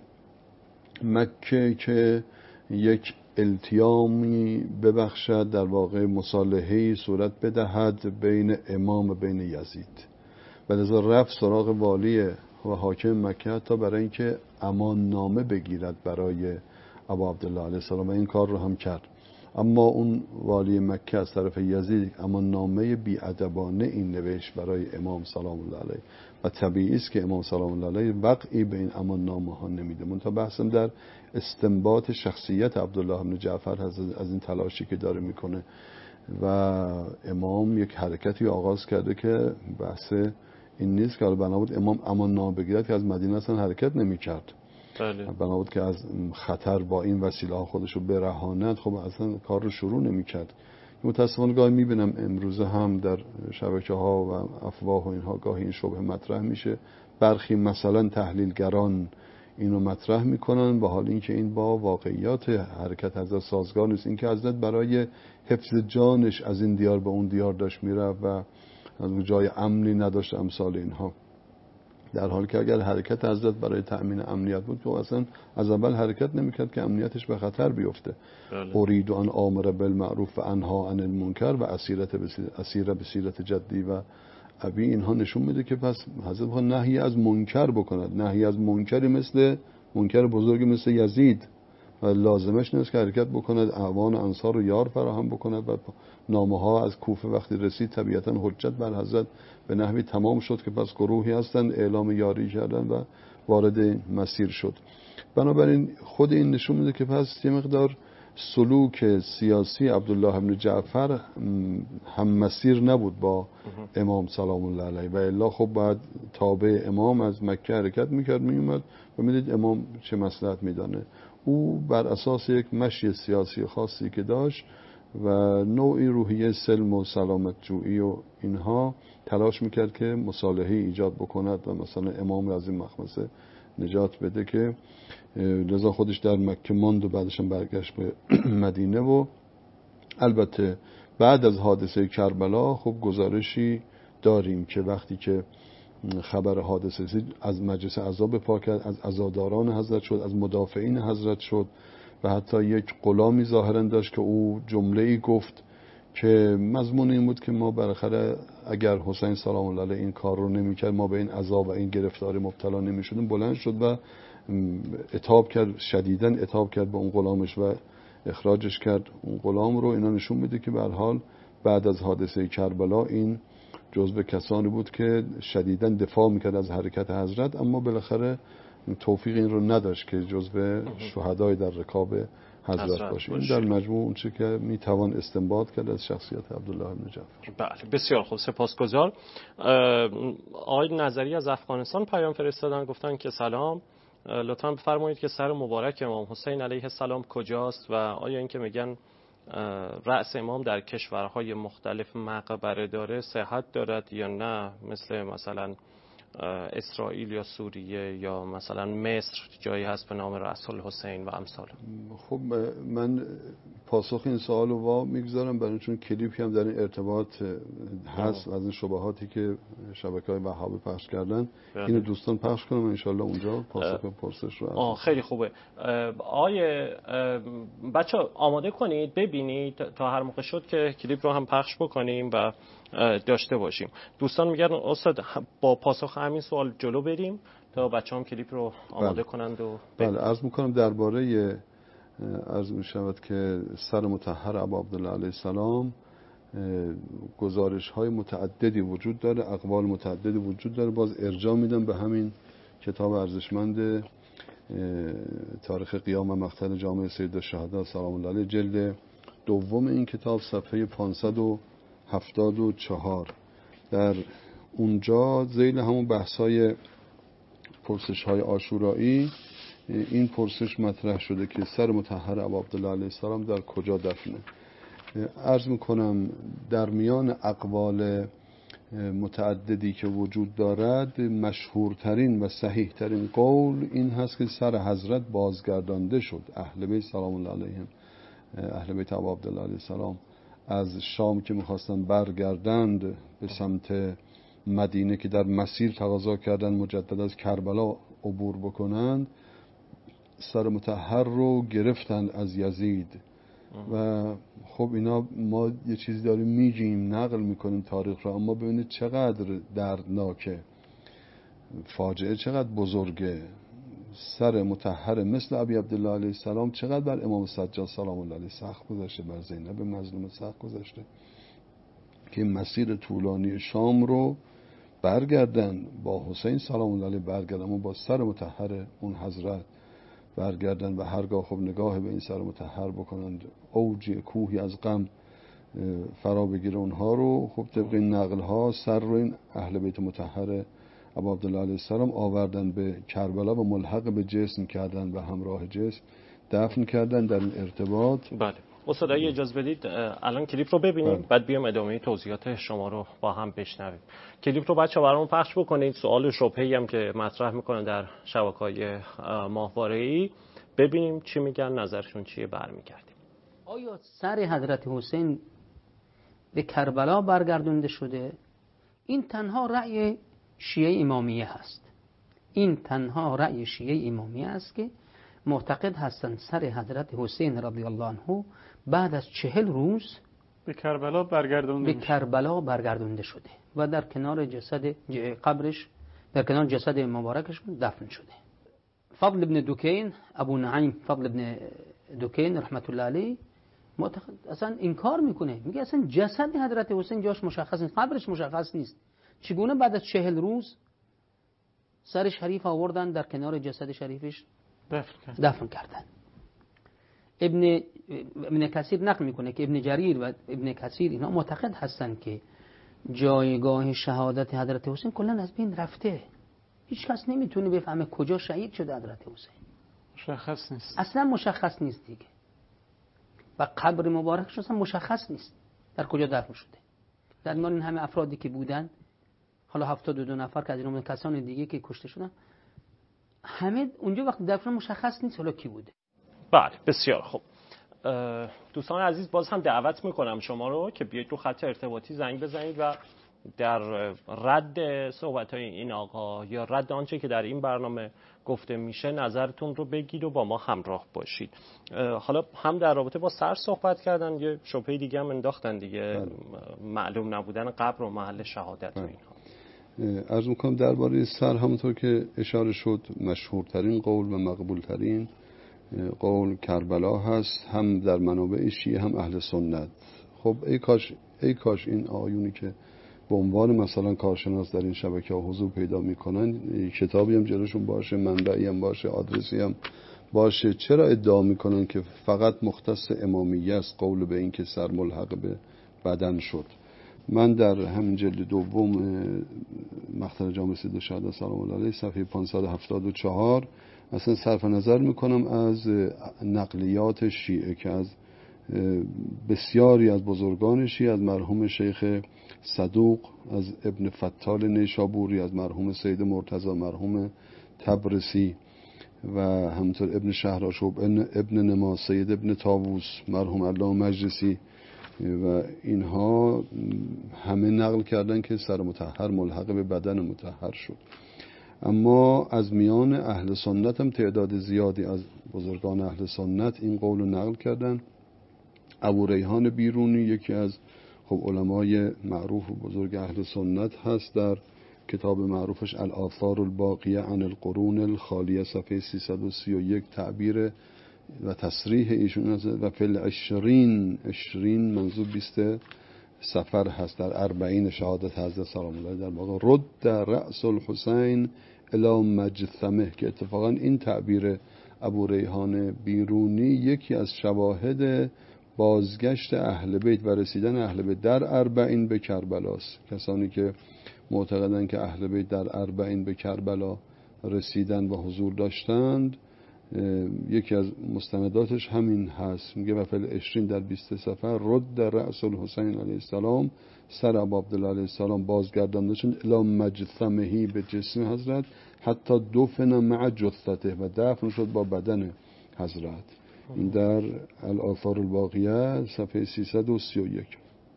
مکه که یک التیامی ببخشد، در واقع مصالحه‌ای صورت بدهد بین امام و بین یزید، و لذا رفت سراغ والی و حاکم مکه حتی برای اینکه امان نامه بگیرد برای ابا عبدالله علیه السلام و این کار رو هم کرد. اما اون والی مکه از طرف یزید امان نامه بی‌ادبانه این نوشت برای امام سلام الله علیه و طبیعی است که امام سلام الله علیه وقعی به این امان نامه ها نمیده. منتها بحثم در استنباط شخصیت عبدالله ابن جعفر از این تلاشی که داره میکنه و امام یک حرکتی آغاز کرده که بحث این نیست که بنا بود امام امان نامه بگیرد که از مدینه اصلا حرکت نمیکرد. بله. بنا بود که از خطر با این وسیله ها خودش رو برهاند، خب اصلا کار رو شروع نمیکرد. متاسفانه گاهی میبینم امروزه هم در شبکه ها و افواه و اینها گاهی این شبه مطرح میشه، برخی مثلا تحلیلگران اینو مطرح میکنن با حال اینکه این با واقعیات حرکت حضرت سازگار نیست. اینکه حضرت برای حفظ جانش از این دیار به اون دیار داشت میرفت و از جای امنی نداشت امثال اینها، در حالی که اگر حرکت حضرت برای تأمین امنیت بود که اصلا از اول حرکت نمیکرد که امنیتش به خطر بیفته. اريد ان آمر بالمعروف و انها عن المنکر و اسیر بصیرت جدی و ابی. اینها نشون میده که پس حضرت میخواد نهی از منکر بکند، نهی از منکری مثل منکر بزرگی مثل یزید و لازمش نیست که حرکت بکند، اعوان و انصار و یار فراهم بکند و نامه ها از کوفه وقتی رسید طبیعتا حجت بر حضرت به نحوی تمام شد که پس گروهی هستند اعلام یاری کردن و وارد مسیر شد. بنابراین خود این نشون میده که پس یه مقدار سلوک سیاسی عبدالله ابن جعفر هم مسیر نبود با امام سلام الله علیه و الا خب بعد تابع امام از مکه حرکت میکرد میومد و میدید امام چه مصلحت میدانه. او بر اساس یک مشی سیاسی خاصی که داشت و نوعی روحیه سلم و سلامت جویی و اینها تلاش میکرد که مصالحه ایجاد بکند و مثلا امام را از این مخمسه نجات بده که لذا خودش در مکه ماند و بعدش هم برگشت به مدینه. و البته بعد از حادثه کربلا خب گزارشی داریم که وقتی که خبر حادثه از مجلس عزا پا کرد، از عزاداران حضرت شد، از مدافعین حضرت شد و حتی یک غلامی ظاهرا داشت که او جمله‌ای گفت که مضمون این بود که ما بالاخره اگر حسین سلام الله علیه این کار رو نمی‌کرد ما به این عذاب و این گرفتاری مبتلا نمی‌شدیم. بلند شد و عتاب کرد، شدیداً عتاب کرد به اون غلامش و اخراجش کرد اون غلام رو. اینا نشون میده که به هر حال بعد از حادثه کربلا این جزو کسانی بود که شدیداً دفاع میکرد از حرکت حضرت، اما بالاخره توفیق این رو نداشت که جزو شهدای در رکاب حضرت باشه. این در مجموع اون چه که میتوان استنباط کرد از شخصیت عبدالله بن جعفر. بله بسیار خوب، سپاسگزار. آقای نظری از افغانستان پیام فرستادن، گفتن که سلام، لطفاً بفرمایید که سر مبارک امام حسین علیه السلام کجاست و آیا این که میگن رأس امام در کشورهای مختلف مقبره داره صحت دارد یا نه، مثل مثلا اسرائیل یا سوریه یا مثلا مصر جایی هست به نام رأس الحسین و امثال؟ خب من پاسخ این سوال رو وا میگذارم برای چون کلیپی هم در این ارتباط هست از این شبهاتی که شبکه‌های وهابی پخش کردن. اینو دوستان پخش کنم ان شاء الله اونجا پاسخ پرسش رو. آه خیلی خوبه. آیه بچه آماده کنید ببینید تا هر موقع شد که کلیپ رو هم پخش بکنیم و داشته باشیم. دوستان میگن استاد با پاسخ همین سوال جلو بریم تا بچه هم کلیپ رو آماده بله. کنند و بله عرض میکنم درباره عرض میشود که سر مطهر ابا عبدالله علیه السلام گزارش های متعددی وجود داره، اقوال متعددی وجود داره. باز ارجاع میدم به همین کتاب ارزشمند تاریخ قیام و مقتل جامعه سید الشهدا سلام الله علیه، جلد دوم این کتاب، صفحه پانصد و هفتاد و چهار. در اونجا ذیل همون بحث‌های پرسش‌های عاشورایی این پرسش مطرح شده که سر مطهر ابا عبدالله علیه السلام در کجا دفنه. عرض میکنم در میان اقوال متعددی که وجود دارد مشهورترین و صحیحترین قول این هست که سر حضرت بازگردانده شد. اهل بیت سلام الله علیهم، اهل بیت ابا عبدالله علیه السلام از شام که میخواستن برگردند به سمت مدینه که در مسیر تقاضا کردن مجدد از کربلا عبور بکنند، سر مطهر رو گرفتن از یزید. و خب اینا ما یه چیزی داریم میگیم نقل میکنیم تاریخ رو، اما ببینید چقدر دردناکه، فاجعه چقدر بزرگه. سر مطهر مثل ابی عبدالله علیه السلام چقدر بر امام سجاد سلام الله علیه سخت گذشته، بر زینب مظلومه سخت گذشته که مسیر طولانی شام رو برگردن با حسین سلام الله علیه برگردن و با سر مطهر اون حضرت برگردن و هرگاه خب نگاه به این سر مطهر بکنند اوج کوهی از غم فرا بگیره اونها رو. خب طبق این نقل ها سر رو این اهل بیت مطهر ابا عبدالله علیه السلام آوردن به کربلا و ملحق به جسم کردن و همراه جسم دفن کردن. در این ارتباط بله استاد اگه اجازه بدید الان کلیپ رو ببینیم بله. بعد بیام ادامه توضیحات شما رو با هم بشنویم. کلیپ رو بچه‌ها برامون پخش بکنید. سوال شبهه‌ای هم که مطرح میکنن در شبکه‌های ماهواره‌ای ببینیم چی میگن، نظرشون چیه، برمیگردیم. آیا سر حضرت حسین به کربلا برگردونده شده؟ این تنها رأی شیعه امامیه هست. این تنها رأی شیعه امامیه است که معتقد هستند سر حضرت حسین رضی الله عنه بعد از چهل روز به کربلا برگردونده به کربلا برگردونده شده و در کنار جسد قبرش در کنار جسد مبارکش دفن شده. فضل ابن دکین، ابو نعیم فضل ابن دکین رحمت الله علیه معتقد اصلا انکار میکنه، میگه اصلا جسد حضرت حسین جاش مشخص نیست، قبرش مشخص نیست، چگونه بعد از چهل روز سر شریف آوردن در کنار جسد شریفش دفن کردن. ابن ابن کثیر نقل میکنه که ابن جریر و ابن کثیر اینا معتقد هستند که جایگاه شهادت حضرت حسین کلا از بین رفته، هیچ کس نمیتونه بفهمه کجا شهید شده حضرت حسین، مشخص نیست، اصلا مشخص نیست دیگه. و قبر مبارکش اصلا مشخص نیست در کجا دفن شده. در میان این همه افرادی که بودن، حالا هفتاد و دو نفر که از این کسان دیگه که کشته شدن، همه اونجا وقتی دفن مشخص نیست حالا کی بوده. بله بسیار خوب. دوستان عزیز باز هم دعوت میکنم شما رو که بیاید رو خط ارتباطی زنگ بزنید و در رد صحبت‌های این آقا یا رد آنچه که در این برنامه گفته میشه نظرتون رو بگید و با ما همراه باشید. حالا هم در رابطه با سر صحبت کردن، یه شبهه دیگه هم انداختن دیگه، بله. معلوم نبودن قبر و محل شهادت و اینها. عرض میکنم درباره سر همونطور که اشاره شد مشهورترین قول و مقبولترین قول کربلا هست، هم در منابع شیعه هم اهل سنت. خب ای کاش ای کاش این آیونی که به عنوان مثلا کارشناس در این شبکه ها حضور پیدا میکنن کتابی هم جلوشون باشه، منبعی هم باشه، آدرسی هم باشه. چرا ادعا میکنن که فقط مختص امامیه است قول به این که سر ملحق به بدن شد؟ من در همین جلد دوم مقطع جامع سید شهدا سلام الله علیه صفحه پانصد و هفتاد و چهار اصلا صرف نظر میکنم از نقلیات شیعه که از بسیاری از بزرگان شیعه، از مرحوم شیخ صدوق، از ابن فتال نیشابوری، از مرحوم سید مرتضی، مرحوم تبرسی و همینطور ابن شهرآشوب، ابن نما، سید ابن طاووس، مرحوم علامه مجلسی و اینها همه نقل کردن که سر مطهر ملحق به بدن مطهر شد. اما از میان اهل سنت هم تعداد زیادی از بزرگان اهل سنت این قول رو نقل کردن. ابو ریحان بیرونی یکی از خب علمای معروف و بزرگ اهل سنت هست، در کتاب معروفش الآثار الباقیه عن القرون الخالیه صفحه سیصد و سی و یک تعبیر و تصریح ایشون است و فل عشرین عشرین منظور بیست سفر هست در اربعین شهادت حضرت سلام الله در واقع رد رأس الحسین الی مجثمه، که اتفاقا این تعبیر ابو ریحان بیرونی یکی از شواهد بازگشت اهل بیت و رسیدن اهل بیت در اربعین به کربلاست. کسانی که معتقدند که اهل بیت در اربعین به کربلا رسیدن و حضور داشتند، یکی از مستنداتش همین هست، میگه و فل عشرین در بیست سفر رد رأس الحسین علیه السلام، سر ابو عبدالله علیه السلام بازگردانده شد الی مجثمهی به جسم حضرت حتی دفن مع جثته و دفن شد با بدن حضرت. این در الآثار الباقیه صفحه سیصد و سی و یک.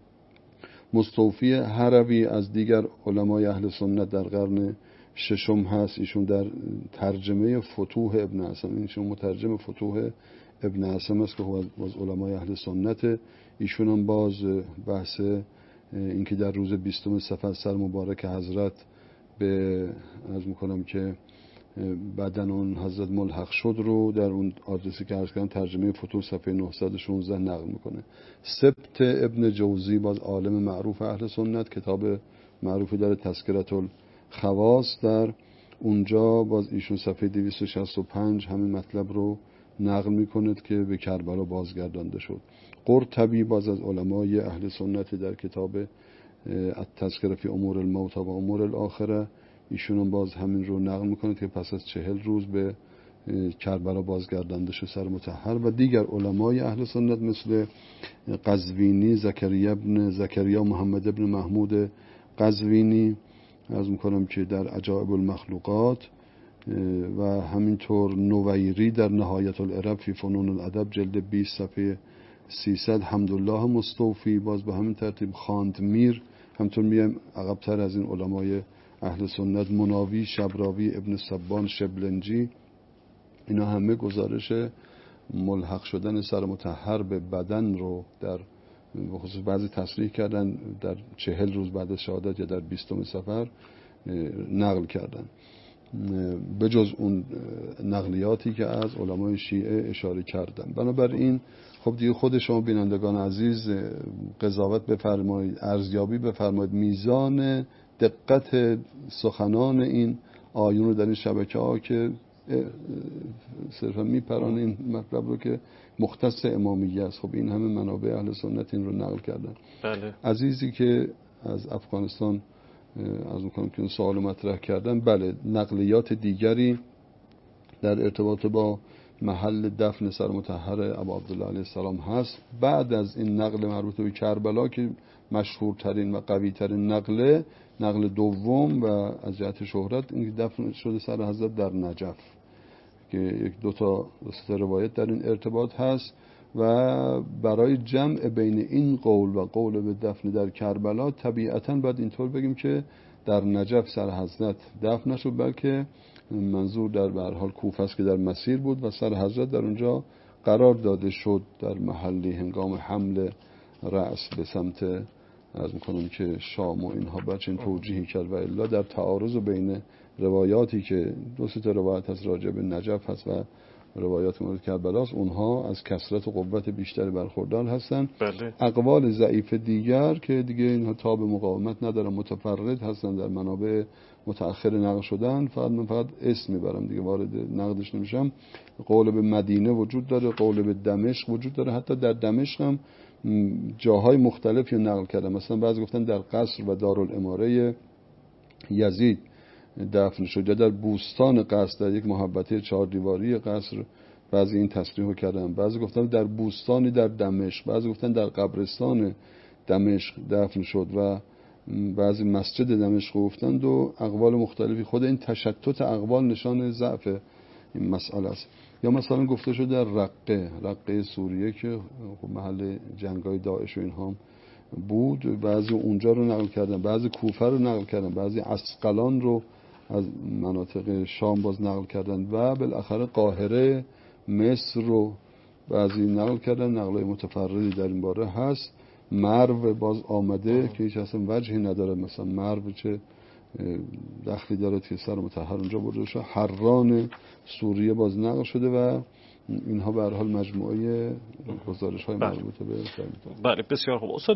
مستوفی هروی از دیگر علمای اهل سنت در قرن ششم هست، ایشون در ترجمه فتوح ابن عاصم، ایشون مترجم فتوح ابن عاصم است که از علمای اهل سنت. ایشون هم باز بحث اینکه در روز بیستم صفر سر مبارک حضرت به عرض میکنم که بدن اون حضرت ملحق شد رو در اون آدرسی که عرض کردم ترجمه فتوح صفحه نهصد و شانزده نقل میکنه. سبت ابن جوزی باز عالم معروف اهل سنت کتاب معروفی داره تذکرة الخواص، در اونجا باز ایشون صفحه دویست و شصت و پنج همین مطلب رو نقل میکنه که به کربلا بازگردانده شد. قرطبی باز از علمای اهل سنت در کتاب التذکرة فی امور الموت و امور الاخره ایشون باز همین رو نقل میکنه که پس از چهل روز به کربلا بازگردانده شد سر مطهر. و دیگر علمای اهل سنت مثل قزوینی، زکریا ابن زکریا محمد ابن محمود قزوینی عرض میکنم که در عجائب المخلوقات و همینطور نویری در نهایت العرب فی فنون الادب جلد بیست صفحه سیصد، حمدالله مستوفی باز به همین ترتیب، خواندمیر همطور میگم عقبتر از این علمای اهل سنت، مناوی، شبراوی، ابن سبان، شبلنجی، اینا همه گزارش ملحق شدن سر مطهر به بدن رو در بخصوص بعضی تصریح کردن در چهل روز بعد از شهادت یا در بیستم سفر نقل کردن، به جز اون نقلیاتی که از علمای شیعه اشاره کردن. بنابراین خب دیگه خود شما بینندگان عزیز قضاوت بفرمایید، ارزیابی بفرمایید میزان دقت سخنان این آیون رو در این شبکه ها که صرفا میپران این مطلب رو که مختص امامیه است. خب این همه منابع اهل سنت این رو نقل کردن. بله. عزیزی که از افغانستان از میکنم که اون سوال مطرح کردن، بله نقلیات دیگری در ارتباط با محل دفن سر مطهر ابا عبدالله علیه السلام هست. بعد از این نقل مربوط به کربلا که مشهورترین و قویترین نقله، نقل دوم و از جهت شهرت، این دفن شده سر حضرت در نجف که یک دو تا دو تا روایت در این ارتباط هست. و برای جمع بین این قول و قول به دفن در کربلا طبیعتاً باید اینطور بگیم که در نجف سر حضرت دفن نشد، بلکه منظور در به هر حال کوفه است که در مسیر بود و سر حضرت در اونجا قرار داده شد در محلی هنگام حمل رأس به سمت از میکنم که شام و اینها بچه این توجیهی کرد. و الا در تعارض بین روایاتی که دو سه تا روایت هست راجع به نجف هست و روایات مورد کربلا است، اونها از کثرت و قوت بیشتری برخوردار هستن. بله. اقوال ضعیف دیگر که دیگه اینها تاب مقاومت ندارن، متفرد هستن، در منابع متأخر نقل شدن، فقط من فقط اسم میبرم دیگه، وارد نقدش نمیشم. قول به مدینه وجود داره، قول به دمشق وجود داره، حتی در دمشق هم جاهای مختلفی نقل کردن. مثلا بعضی گفتن در قصر و دارالاماره یزید دفن شد، یا در بوستان قصر، در یک محبته چهار دیواری قصر بعضی این تصریحو کردن. بعضی گفتن در بوستانی در دمشق، بعضی گفتن در قبرستان دمشق دفن شد و بعضی مسجد دمشق گفتند و اقوال مختلفی. خود این تشتت اقوال نشان ضعف این مسئله است. یا مثلا گفته شده در رقه رقه سوریه که خب محل جنگای داعش و اینها بود، بعضی اونجا رو نقل کردن، بعضی کوفه رو نقل کردن، بعضی عسقلان رو از مناطق شام باز نقل کردن و بالاخره قاهره، مصر رو بعضی نقل کردن. نقلای متفردی در این باره هست. مرو باز آمده که هیچ اصلا وجهی نداره، مثلا مرو چه دخلی داره که سر مطهر اونجا برده شده. حران سوریه باز نقل شده و اینها به هر حال مجموعه گزارش های مربوط به بله. بسیار خوب استاد،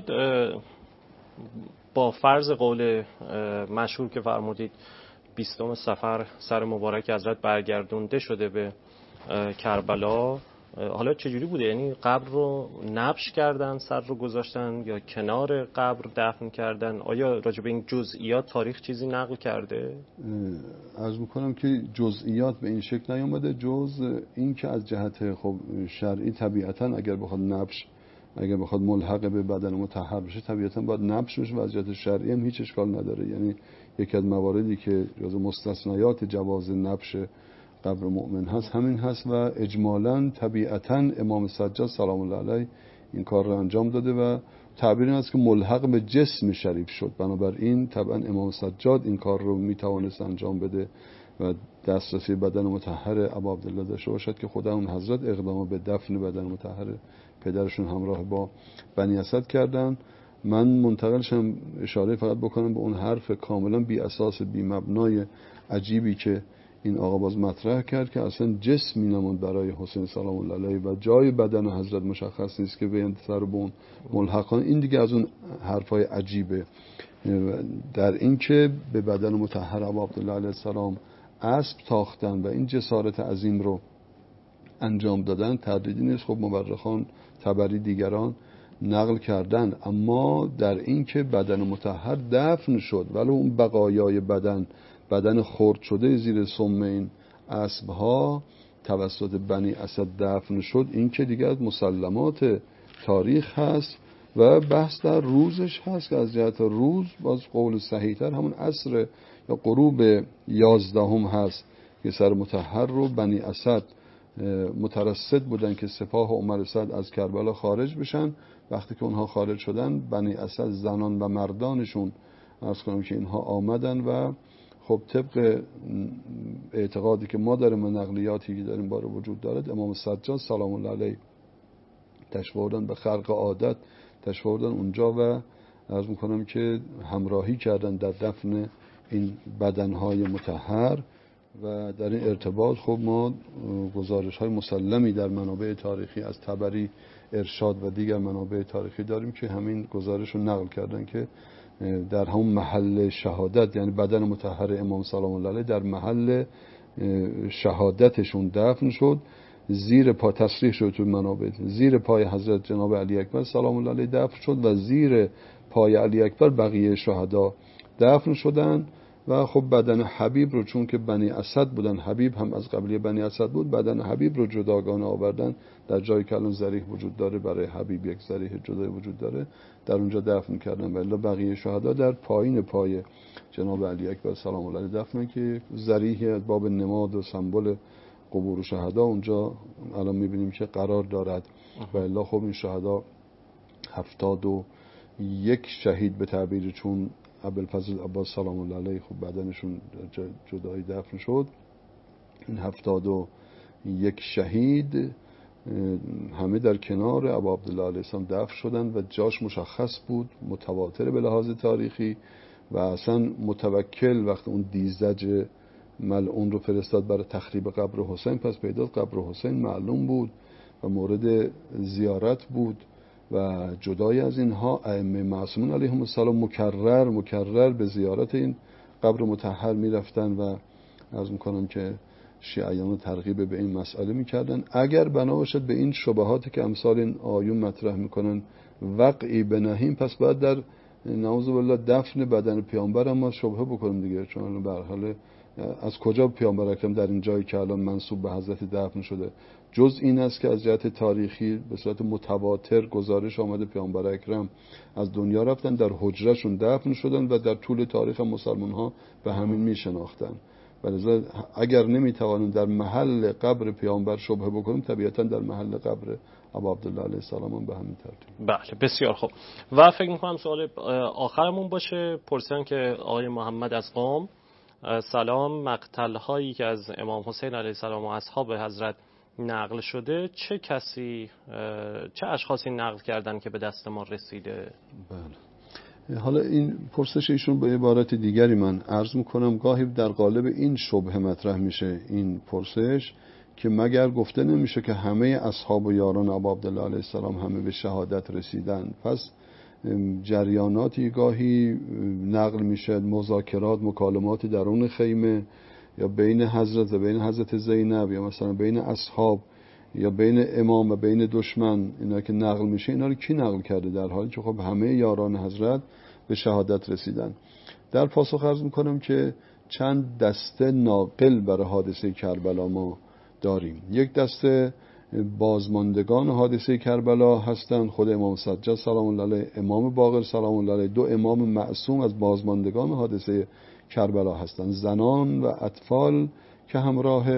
با فرض قول مشهور که فرمودید بیستم صفر سر مبارک حضرت برگردونده شده به کربلا، حالا چجوری بوده؟ یعنی قبر رو نبش کردن، سر رو گذاشتن، یا کنار قبر دفن کردن؟ آیا راجع به این جزئیات تاریخ چیزی نقل کرده؟ عرض میکنم که جزئیات به این شکل نیامده، جز این که از جهت خب شرعی طبیعتا اگر بخواد نبش، اگر بخواد ملحق به بدن مطهر بشه طبیعتا باید نبش بشه و از جهت شرعی هم هیچ اشکال نداره. یعنی یکی از مواردی که جزو مستثنیات جواز نبش قبر مؤمن هست همین هست و اجمالاً طبیعتاً امام سجاد سلام الله علیه این کار رو انجام داده و تعبیر این است که ملحق به جسم شریف شد. بنابراین طبعا امام سجاد این کار رو میتوانست انجام بده و دسترسی بدن مطهر ابا عبدالله داشته باشد که خدا اون حضرت اقدام به دفن بدن مطهر پدرشون همراه با بنی اسد کردن. من منتقلشم اشاره فقط بکنم به اون حرف کاملا بی اساس بی مبنای عجیبی که این آقا باز مطرح کرد که اصلا جسمی نموند برای حسین سلام الله علیه و جای بدن حضرت مشخص نیست که به سر به اون ملحقان. این دیگه از اون حرفای عجیبه در این که به بدن مطهر ابا عبدالله علیه السلام اسب تاختن و این جسارت عظیم رو انجام دادن تردیدی نیست. خب مورخان طبری دیگران نقل کردن، اما در این که بدن مطهر دفن شد ولو اون بقایای بدن بدن خرد شده زیر سم این اسبها توسط بنی اسد دفن شد، این که دیگه از مسلمات تاریخ هست و بحث در روزش هست که از جهت روز باز قول صحیح‌تر همون عصر یا غروب یازدهم هست که سر مطهر رو بنی اسد مترصد بودن که سپاه عمر سعد از کربلا خارج بشن. وقتی که اونها خارج شدن بنی اسد زنان و مردانشون عرض کنم که اینها آمدن و خب طبق اعتقادی که ما داریم و نقلیاتی که در این باره وجود دارد امام سجاد سلام الله علیه تشریف آوردن به خرق عادت، تشریف آوردن اونجا و عرض میکنم که همراهی کردن در دفن این بدنهای مطهر و در این ارتباط خب ما گزارش های مسلمی در منابع تاریخی از طبری، ارشاد و دیگر منابع تاریخی داریم که همین گزارش رو نقل کردن که در همون محل شهادت یعنی بدن مطهر امام سلام الله علیه در محل شهادتشون دفن شد، زیر پا تصریح شد تو منابع زیر پای حضرت جناب علی اکبر سلام الله علیه دفن شد و زیر پای علی اکبر بقیه شهدا دفن شدن و خب بدن حبیب رو چون که بنی اسد بودن، حبیب هم از قبیله بنی اسد بود، بدن حبیب رو جداگانه آوردن در جایی که الان ذریح وجود داره، برای حبیب یک ذریح جدا وجود داره، در اونجا دفن کردن. و الا بقیه شهدا در پایین پای جناب علی اکبر سلام الله علیه دفنن که ذریح از باب نماد و سمبل قبور شهدا اونجا الان میبینیم که قرار دارد. و الا خب این شهدا هفتاد و یک شهید به تعبیر چون ابوالفضل عباس سلام الله علیه خب بدنشون جدایی دفن شد، این هفتاد و یک شهید همه در کنار ابا عبدالله علیه السلام دفن شدند و جاش مشخص بود، متواتر به لحاظ تاریخی. و اصلا متوکل وقت اون دیزج ملعون رو فرستاد برای تخریب قبر حسین، پس پیدا قبر حسین معلوم بود و مورد زیارت بود. و جدای از اینها ائمه معصومون علیهم السلام مکرر مکرر به زیارت این قبر مطهر میرفتن و عرض میکنم که شیعیان ترغیب به این مسئله میکردن. اگر بنا باشد به این شبهاتی که امثال این آیون مطرح میکنن وقعی بنهیم، پس باید در نعوذ بالله دفن بدن پیامبر هم ما شبهه بکنیم دیگه، چون به هر حال از کجا پیامبر اکرم در این جایی که الان منسوب به حضرت دفن شده؟ جز این است که از جهت تاریخی به صورت متواتر گزارش آمده پیامبر اکرم از دنیا رفتن، در حجرهشون دفن شدن و در طول تاریخ مسلمان ها به همین می شناختن. ولذا اگر نمی توانیم در محل قبر پیامبر شبهه بکنیم، طبیعتا در محل قبر ابا عبدالله علیه السلام هم به همین ترتیب. بله بسیار خوب. و فکر میکنم سوال آخرمون باشه، پرسیدن که آقای محمد از قم، سلام، مقتل هایی که از امام حسین علیه السلام و اصحاب حضرت نقل شده چه کسی چه اشخاصی نقل کردن که به دست ما رسیده؟ بله. حالا این پرسش ایشون به عبارت دیگری من عرض میکنم، گاهی در قالب این شبهه مطرح میشه این پرسش که مگر گفته نمیشه که همه اصحاب و یاران ابا عبدالله علیه السلام همه به شهادت رسیدن؟ پس جریاناتی گاهی نقل میشه، مذاکرات، مکالمات درون خیمه یا بین حضرت و بین حضرت زینب یا مثلا بین اصحاب یا بین امام و بین دشمن، اینا که نقل میشه اینا رو کی نقل کرده؟ در حالی که خب همه یاران حضرت به شهادت رسیدن. در پاسخ عرض میکنم که چند دسته ناقل برای حادثه کربلا ما داریم. یک دسته بازماندگان حادثه کربلا هستند، خود امام سجاد سلام الله علیه، امام باقر سلام الله علیه، دو امام معصوم از بازماندگان حادثه کربلا هستند، زنان و اطفال که همراه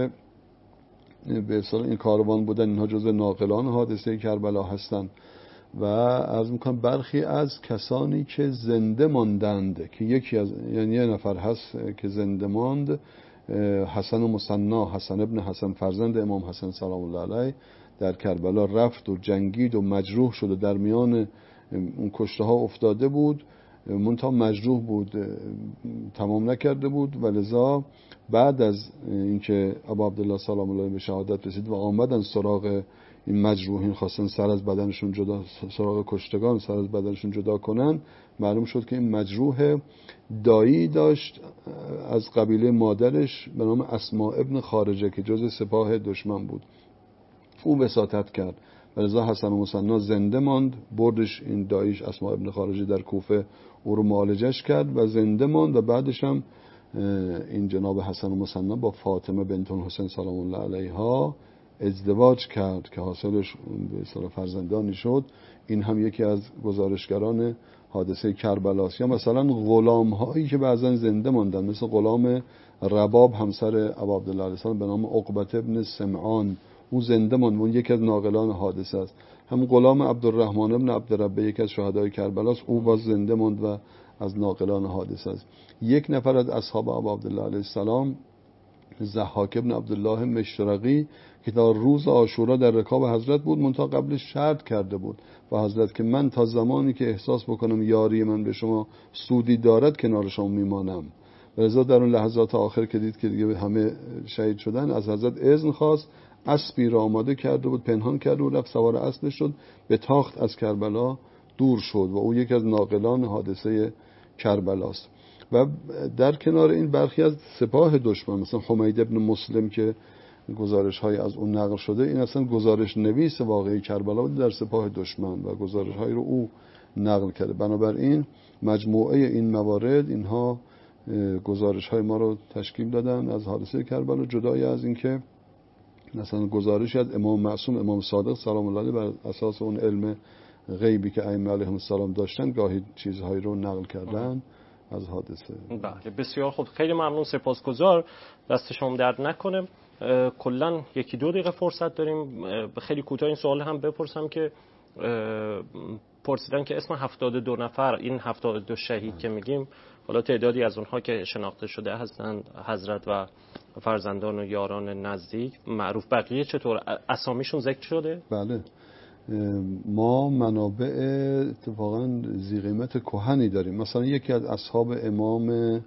به اصطلاح این کاروان بودن، اینها جزو ناقلان حادثه کربلا هستند. و عرض میکنم برخی از کسانی که زنده ماندند که یکی از یعنی یه نفر هست که زنده ماند، حسن مصنا، حسن ابن حسن فرزند امام حسن سلام الله علیه، در کربلا رفت و جنگید و مجروح شد و در میان اون کشته ها افتاده بود، منتها مجروح بود، تمام نکرده بود. ولذا بعد از اینکه ابا عبدالله سلام الله علیه به شهادت رسید و آمدن سراغ این مجروحین، خواستن سر از بدنشون جدا، سراغ کشتگان سر از بدنشون جدا کنن، معلوم شد که این مجروح دایی داشت از قبیله مادرش به نام اسما ابن خارجه که جز سپاه دشمن بود. او وساطت کرد، ولذا حسن مصنا زنده ماند، بردش این داییش اسما ابن خارجه در کوفه او رو معالجش کرد و زنده ماند. و بعدش هم این جناب حسن مصنا با فاطمه بنت حسین سلام الله علیها ازدواج کرد که حاصلش به اصطلاح فرزندانی شد. این هم یکی از گزارشگران حادثه کربلاست. یا مثلا غلام هایی که بعضا زنده ماندن، مثل غلام رباب همسر ابا عبدالله علیه السلام به نام عقبه ابن سمعان، اون زنده ماند، اون یکی از ناقلان حادثه است. هم غلام عبدالرحمن ابن عبدالربه یکی از شهدای کربلاست، او باز زنده ماند و از ناقلان حادثه است. یک نفر از اصحاب ابا عبدالله علیه السلام، ضحاک ابن عبدالله مشرقی، که تا روز عاشورا در رکاب حضرت بود، منتها قبلش شرط کرده بود و حضرت که من تا زمانی که احساس بکنم یاری من به شما سودی دارد کنار شما میمانم. ولذا در اون لحظات آخر که دید که دیگه همه شهید شدن، از حضرت اذن خواست، اسبی را آماده کرده بود، پنهان کرده بود، رفت سوار اسبش شد، به تاخت از کربلا دور شد و او یکی از ناقلان حادثه کربلاست. و در کنار این برخی از سپاه دشمن، مثلا حمید ابن مسلم که گزارش های از اون نقل شده، این اصلا گزارش نویس واقعی کربلا بود در سپاه دشمن و گزارش های رو او نقل کرده. بنابراین مجموعه این موارد اینها گزارش های ما رو تشکیل دادن از حادثه کربلا، جدای از اینکه مثلا گزارشی از امام معصوم امام صادق سلام الله علیه بر اساس اون علم غیبی که ائمه علیهم السلام داشتن گاهی چیزهایی رو نقل کردن از حادثه. بله بسیار خوب، خیلی ممنون، سپاسگزار، دست شما درد نکنه. کلا یکی دو دقیقه فرصت داریم، خیلی کوتاه این سوال هم بپرسم که پرسیدن که اسم هفتاد و دو نفر، این هفتاد و دو شهید که میگیم، حالا تعدادی از اونها که شناخته شده هستند حضرت و فرزندان و یاران نزدیک معروف، بقیه چطور اسامیشون ذکر شده؟ بله ما منابع اتفاقا ذی قیمت کهنی داریم. مثلا یکی از اصحاب امام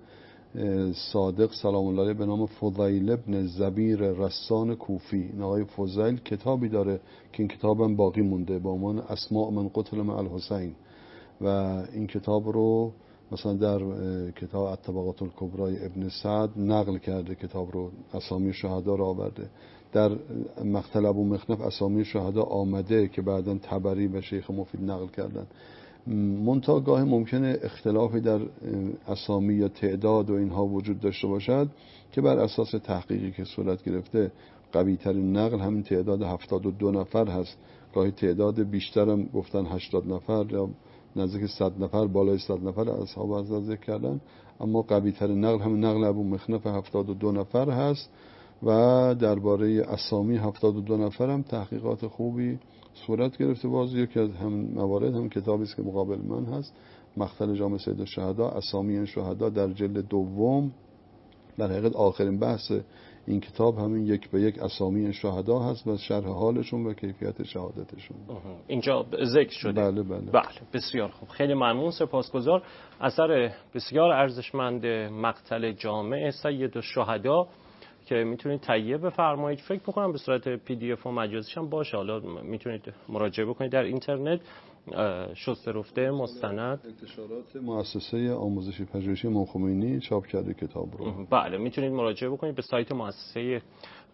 صادق سلام الله علیه به نام فضیل ابن زبیر رسان کوفی، این آقای فضیل کتابی داره که این کتابم باقی مونده با عنوان اسماء من قتل مع الحسین، و این کتاب رو مثلا در کتاب الطبقات الکبری ابن سعد نقل کرده، کتاب رو اسامی شهدا رو آورده. در مقتل ابو مخنف اسامی شهدا آمده که بعداً طبری و شیخ مفید نقل کردن. منتها گاهی ممکنه اختلافی در اسامی یا تعداد و اینها وجود داشته باشد که بر اساس تحقیقی که صورت گرفته قوی ترین نقل همین تعداد هفتاد و دو نفر هست. گاهی تعداد بیشتر هم گفتن هشتاد نفر یا نزدیک صد نفر، بالای صد نفر اصحاب حضرت ذکر کردن، اما قوی ترین نقل همین نقل ابو مخنف هفتاد و دو نفر هست. و درباره اسامی هفتاد و دو نفر هم تحقیقات خوبی صورت گرفته. باز یکی از هم موارد هم کتابی است که مقابل من هست، مقتل جامع سید الشهدا اسامی این شهدا در جلد دوم. در حقیقت آخرین بحث این کتاب همین یک به یک اسامی این شهدا هست و شرح حالشون و کیفیت شهادتشون اینجا ذکر شده. بله بله بله بسیار خوب، خیلی ممنون، سپاسگزار. اثر بسیار ارزشمند مقتل جامع سید الشهدا که میتونید تهیه بفرمایید، فکر میکنم به صورت پی دی اف و مجازیش هم باشه، حالا میتونید مراجعه بکنید در اینترنت، شسته رفته مستند. انتشارات مؤسسه آموزشی پژوهشی امام خمینی چاپ کرده کتاب رو. بله میتونید مراجعه بکنید به سایت مؤسسه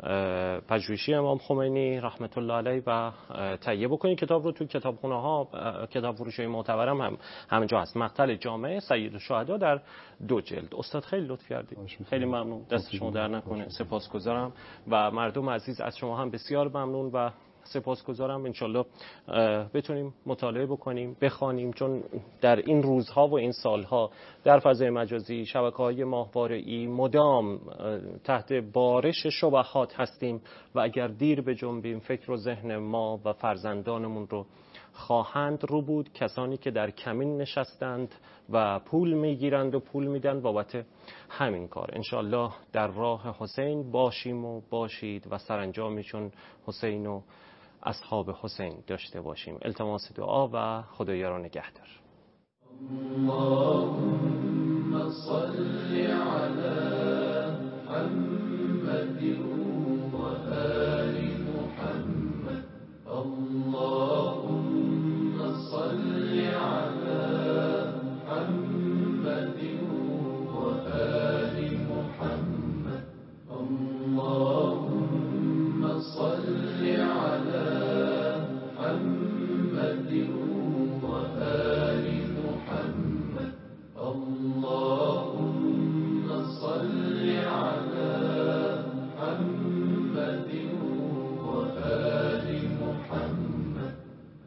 پژوهشی امام خمینی رحمت الله علیه و تهیه بکنید کتاب رو. تو کتابخونه ها، کتاب فروشی معتبرم هم همینجا هست، مقتل جامع سید الشهدا در دو جلد. استاد خیلی لطف کردید، خیلی ممنون، دست شما در نکنه، سپاسگزارم. و مردم عزیز از شما هم بسیار ممنون و سپاسگزارم. انشالله بتونیم مطالعه بکنیم، بخوانیم، چون در این روزها و این سالها در فضای مجازی، شبکه‌های ماهواره‌ای مدام تحت بارش شبهات هستیم و اگر دیر بجنبیم فکر و ذهن ما و فرزندانمون رو خواهند رو بود کسانی که در کمین نشستند و پول میگیرند و پول میدن بابت همین کار. انشالله در راه حسین باشیم و باشید و سرانجامیشون حسین و اصحاب حسین داشته باشیم. التماس دعا و خدایا را نگهدار. اللهم صل علی محمد